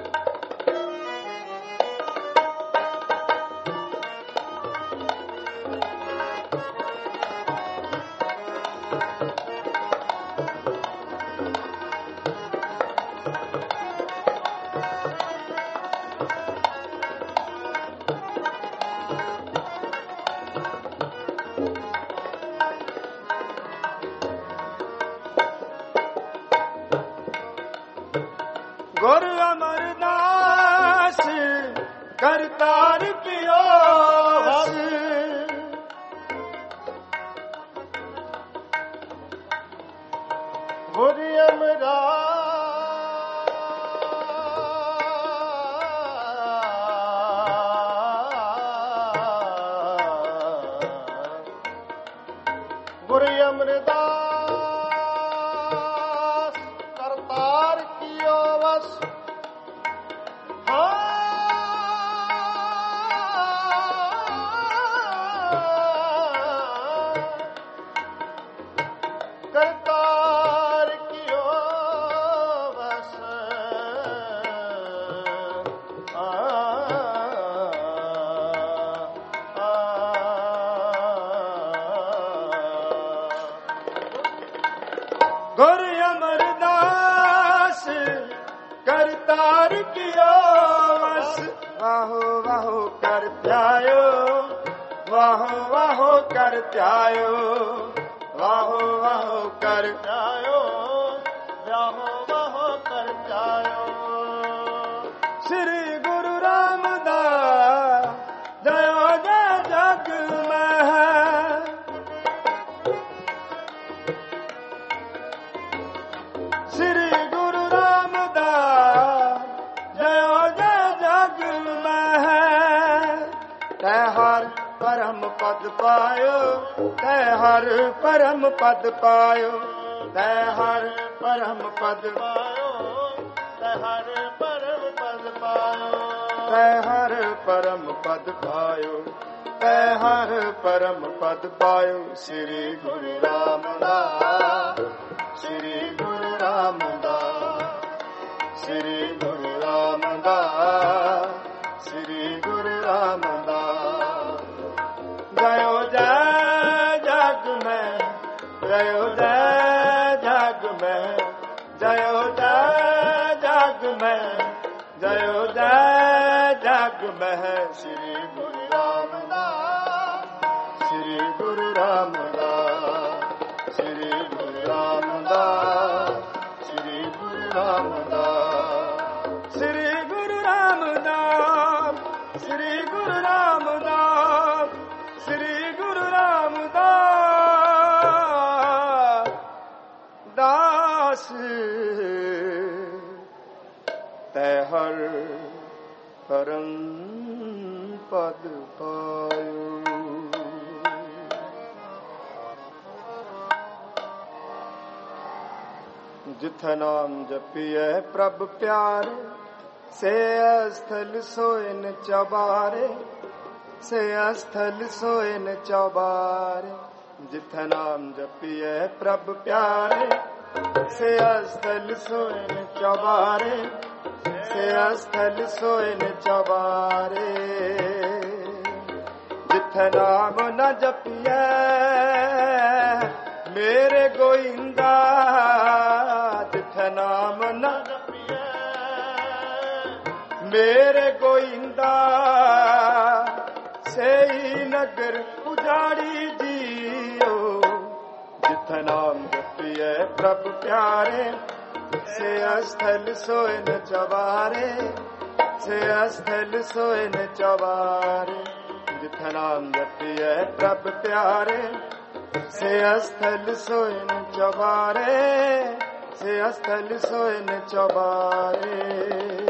गुरु अमरदास करतार पियो बस, गुरु अमरदास, गुरु अमरदास करतार कियो बस। करतार कियो बस, आ, आ, गुरु अमरदास करतार कियो बस। वाहो वाहो कर त्यायो, वाहो वाहो कर त्यायो, वाहो वाहो कर जायो, व्याहो वहो कर जायो। श्री गुरु रामदास जयो जय जग में, श्री गुरु रामदास जयो जय जग में। तै हर परम पद पायो, तै हर परम पद पायो, तै हर परम पद पायो, तै हर परम पद पायो, तै हर परम पद पायो, तै हर परम पद पायो। श्री गुरु रामदास, श्री गुरु रामदास, श्री गुरु रामदास, श्री गुरु रामदास। जयो जय जग में, जयो जय जग में, जयो जय जग में, जयो जय जग में। श्री गुरु रामदास, श्री गुरु रामदास, श्री गुरु रामदास, श्री गुरु रामदास, श्री गुरु रामदास, श्री गुरु रामदास, पद पायो। जिथ नाम जपिए प्रभ प्यारे, से स्थल सोइन चबारे, से स्थल सोइन चबारे। जिथ नाम जपिए प्रभ प्यारे, से स्थल सोइन चबारे, से स्थल सोइन चबारे। जिथ नाम न जपिए मेरे गोविंदा, जिथ नाम न जपिए मेरे गोविंदा, से ही नगर उजाड़ी जियो। जिथ नाम जपिए प्रभु प्यारे, से स्थल सोइन चबारे, से स्थल सोइन चबारे। जिथ नाम जपिए प्रभु प्यारे, से स्थल सोइन चबारे, से स्थल सोइन चबारे।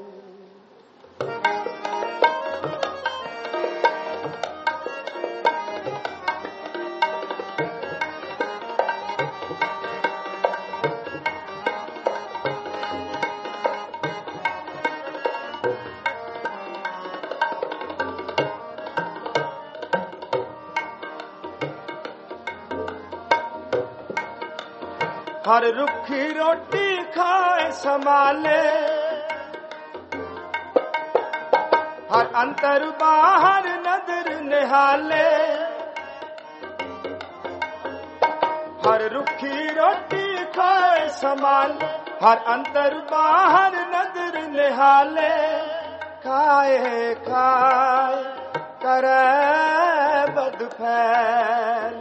हर रुखी रोटी खाए संभाले, हर अंतर बाहर नजर निहाले। हर रुखी रोटी खाए संभाले, हर अंतर बाहर नजर निहाले। खाए खाए करे बद फैल,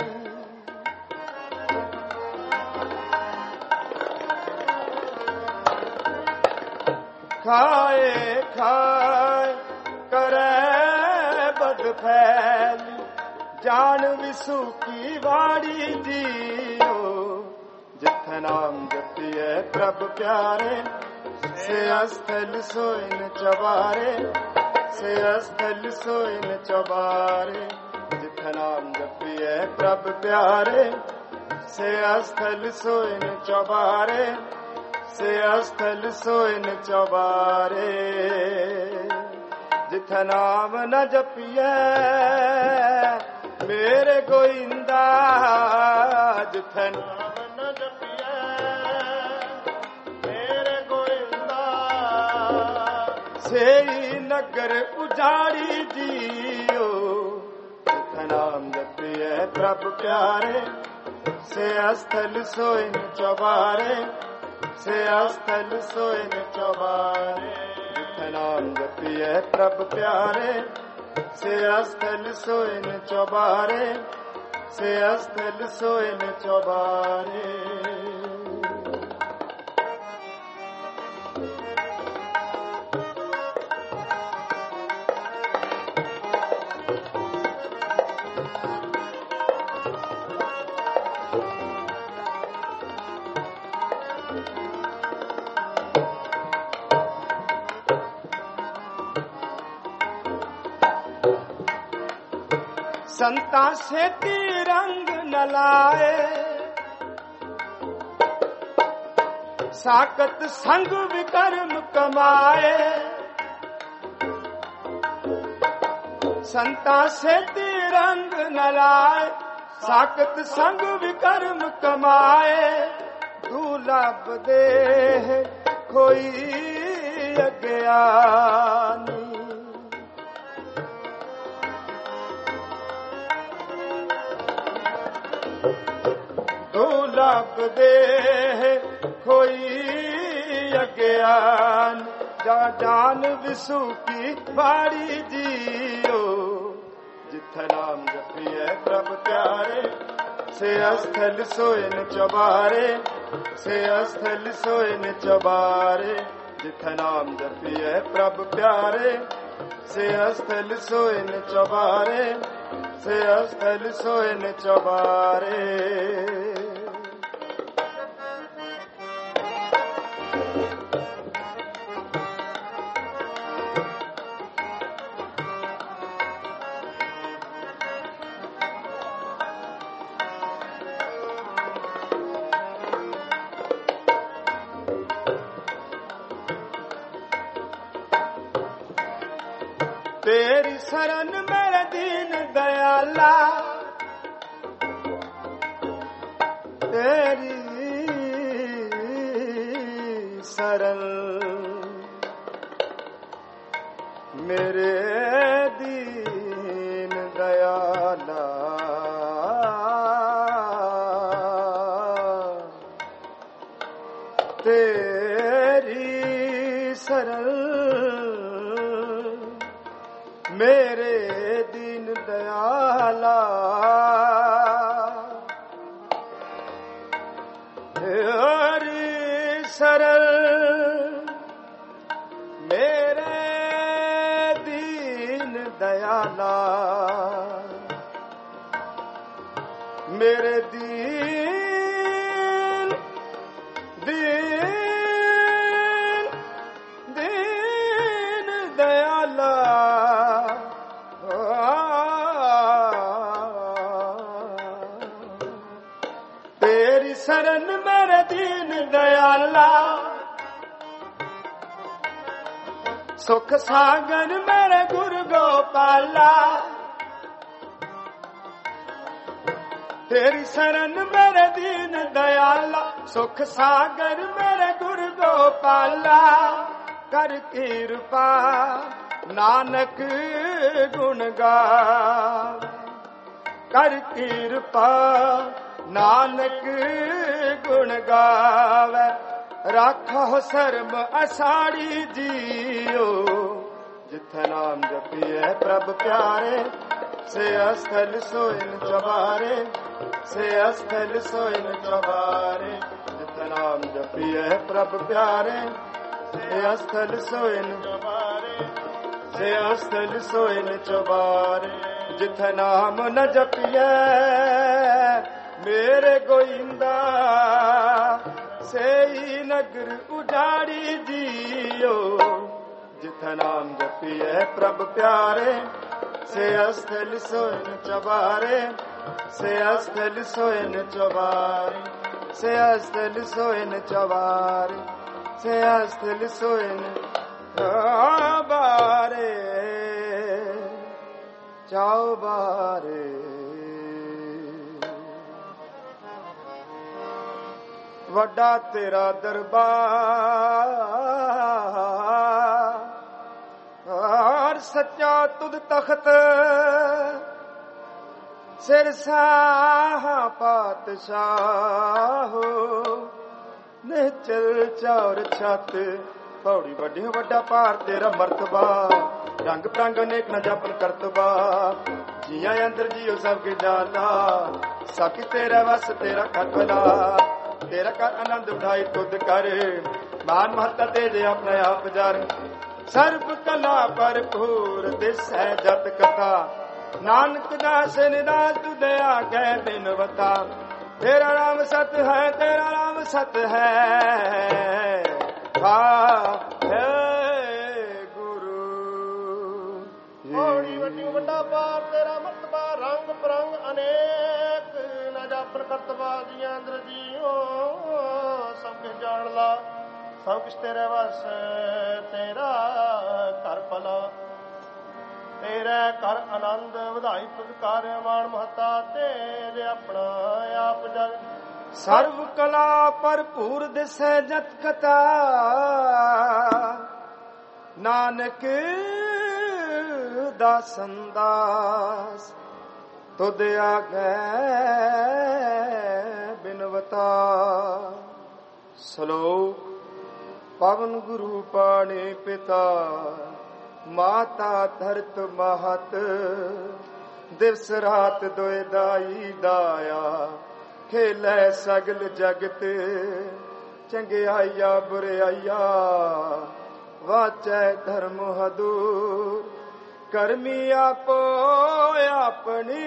खाए खाए करे बद फैल। जान विसु की वाड़ी जियो। जिथ नाम जपिए प्रभु प्यारे, से स्थल सोइन चबारे, से स्थल सोइन चबारे। जिथ नाम जपिए प्रभु प्यारे, से स्थल सोइन चबारे, से स्थल सोइन चबारे। जिथ नाम न जपिए मेरे गोविंदा, जिथ नाम न जपिए मेरे गोविंदा, से ही नगर उजाड़ी जियो। जिथ नाम जपिए प्रभु प्यारे, से स्थल सोइन चबारे, से स्थल सोइन चबारे। जिथ नाम जपिए प्रभु प्यारे, से स्थल सोइन चबारे, से स्थल सोइन चबारे। संता से तिरंग न लाए, साकत संग विकर्म कमाए। संता से तिरंग न लाए, साकत संग विकर्म कमाए। दुर्लभ देह कोई अज्ञानी, दुर्लभ देह कोई अज्ञान। जा जान विसु की बाड़ी जियो। जिथ नाम जपिए प्रभु प्यारे, से स्थल सोइन चबारे, से स्थल सोइन चबारे। जिथ नाम जपिए प्रभु प्यारे, से स्थल सोइन चबारे, से स्थल सोइन चबारे। तेरी शरण मेरे दीन दयाला, तेरी शरण मेरे दीन दयाला, तेरी शरण मेरे दीन दयाला, तेरी शरण मेरे दीन दयाला, मेरे दीन दीन दीन दयाला, तेरी शरण मेरे दीन दयाला, सुख सागर मेरे गुरु गोपाला, तेरी शरण मेरे दीन दयाला, सुख सागर मेरे गुरु गोपाला, कर कृपा नानक गुण गावे, कर कृपा नानक गुण गावे, राखो शर्म असाड़ी जियो, जिथे नाम जपिए प्रभ प्यारे, से अस्थल सोइन चबारे, से अस्थल सोइन चबारे, जिथे नाम जपिए प्रभ प्यारे, से अस्थल सोइन चबारे, से अस्थल सोइन चबारे, जिथे नाम न जपिए मेरे गोइंदा, से नगर उजाड़ी जियो, जिथे नाम जपिए प्रभ प्यारे, से अस्थल सोइन चबारे, से अस्थल सोइन चबारे, से अस्थल सोइन चबारे, से अस्थल सोइन चबारे, चबारे। वड्डा तेरा दरबार, सच्चा तुद तख्त, सिर साहा पातशाह, निचल चौर छत, पौड़ी वड्डी वड्डा पार तेरा मर्तबा, रंग प्रंग अनेक न जापन करतबा, जिया अंदर जियो सब के जाला, साकी तेरा वस तेरा खटला, तेरा कर आनंद उठाई तुद कर, मान महत्ता तेजे अपने आप जर, सर्व कला भरपूर दिस है जत कथा, नानक दास निदास तु दया कह बिनवता, तेरा नाम सत है, तेरा नाम सत है, है गुरु। पौड़ी वड्डी वड्डा पार तेरा मर्तबा, रंग परंग अनेक न जापन करतबा, जिया अंदर जियो सब कुछ जान ला, सब कुछ तेरे वस, तेरा कर भला, तेरे कर आनंद ਵਧਾਈ ਤੁਧ ਕਰ, ਮਾਨ ਮਹਤਾ तेरे अपना आप जग, सर्व कला भरपूर दिसै जत कथा, नानक दासन दास तुद आगे बिनवता। श्लोक पवन गुरु पाणी पिता, माता धरत महत, दिवस रात दोए दाई दाया, खेलै सगल जगत, चंगियाइया बुराइया, वाचै धर्म हदूर, करमी आपो अपनी,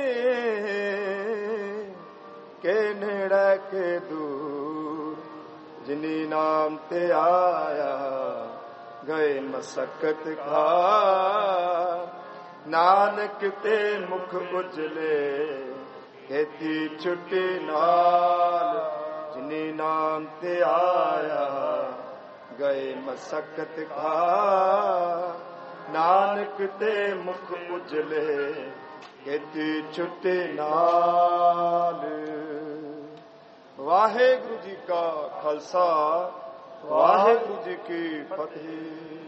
के नेड़े के दूर, जिनी नाम ते आया गए मसकत खा, नानक ते मुख उजले खेती छुट्टी नाल, जिनी नाम ते आया गए मसकत खा, नानक ਨਾਨਕ ਤੇ ਮੁਖ ਉਜਲੇ ਕੀਤੀ ਛੁੱਟੀ ਨਾਲ। ਵਾਹਿਗੁਰੂ ਜੀ ਕਾ ਖਾਲਸਾ, ਵਾਹਿਗੁਰੂ ਜੀ ਕੀ ਫਤਿਹ।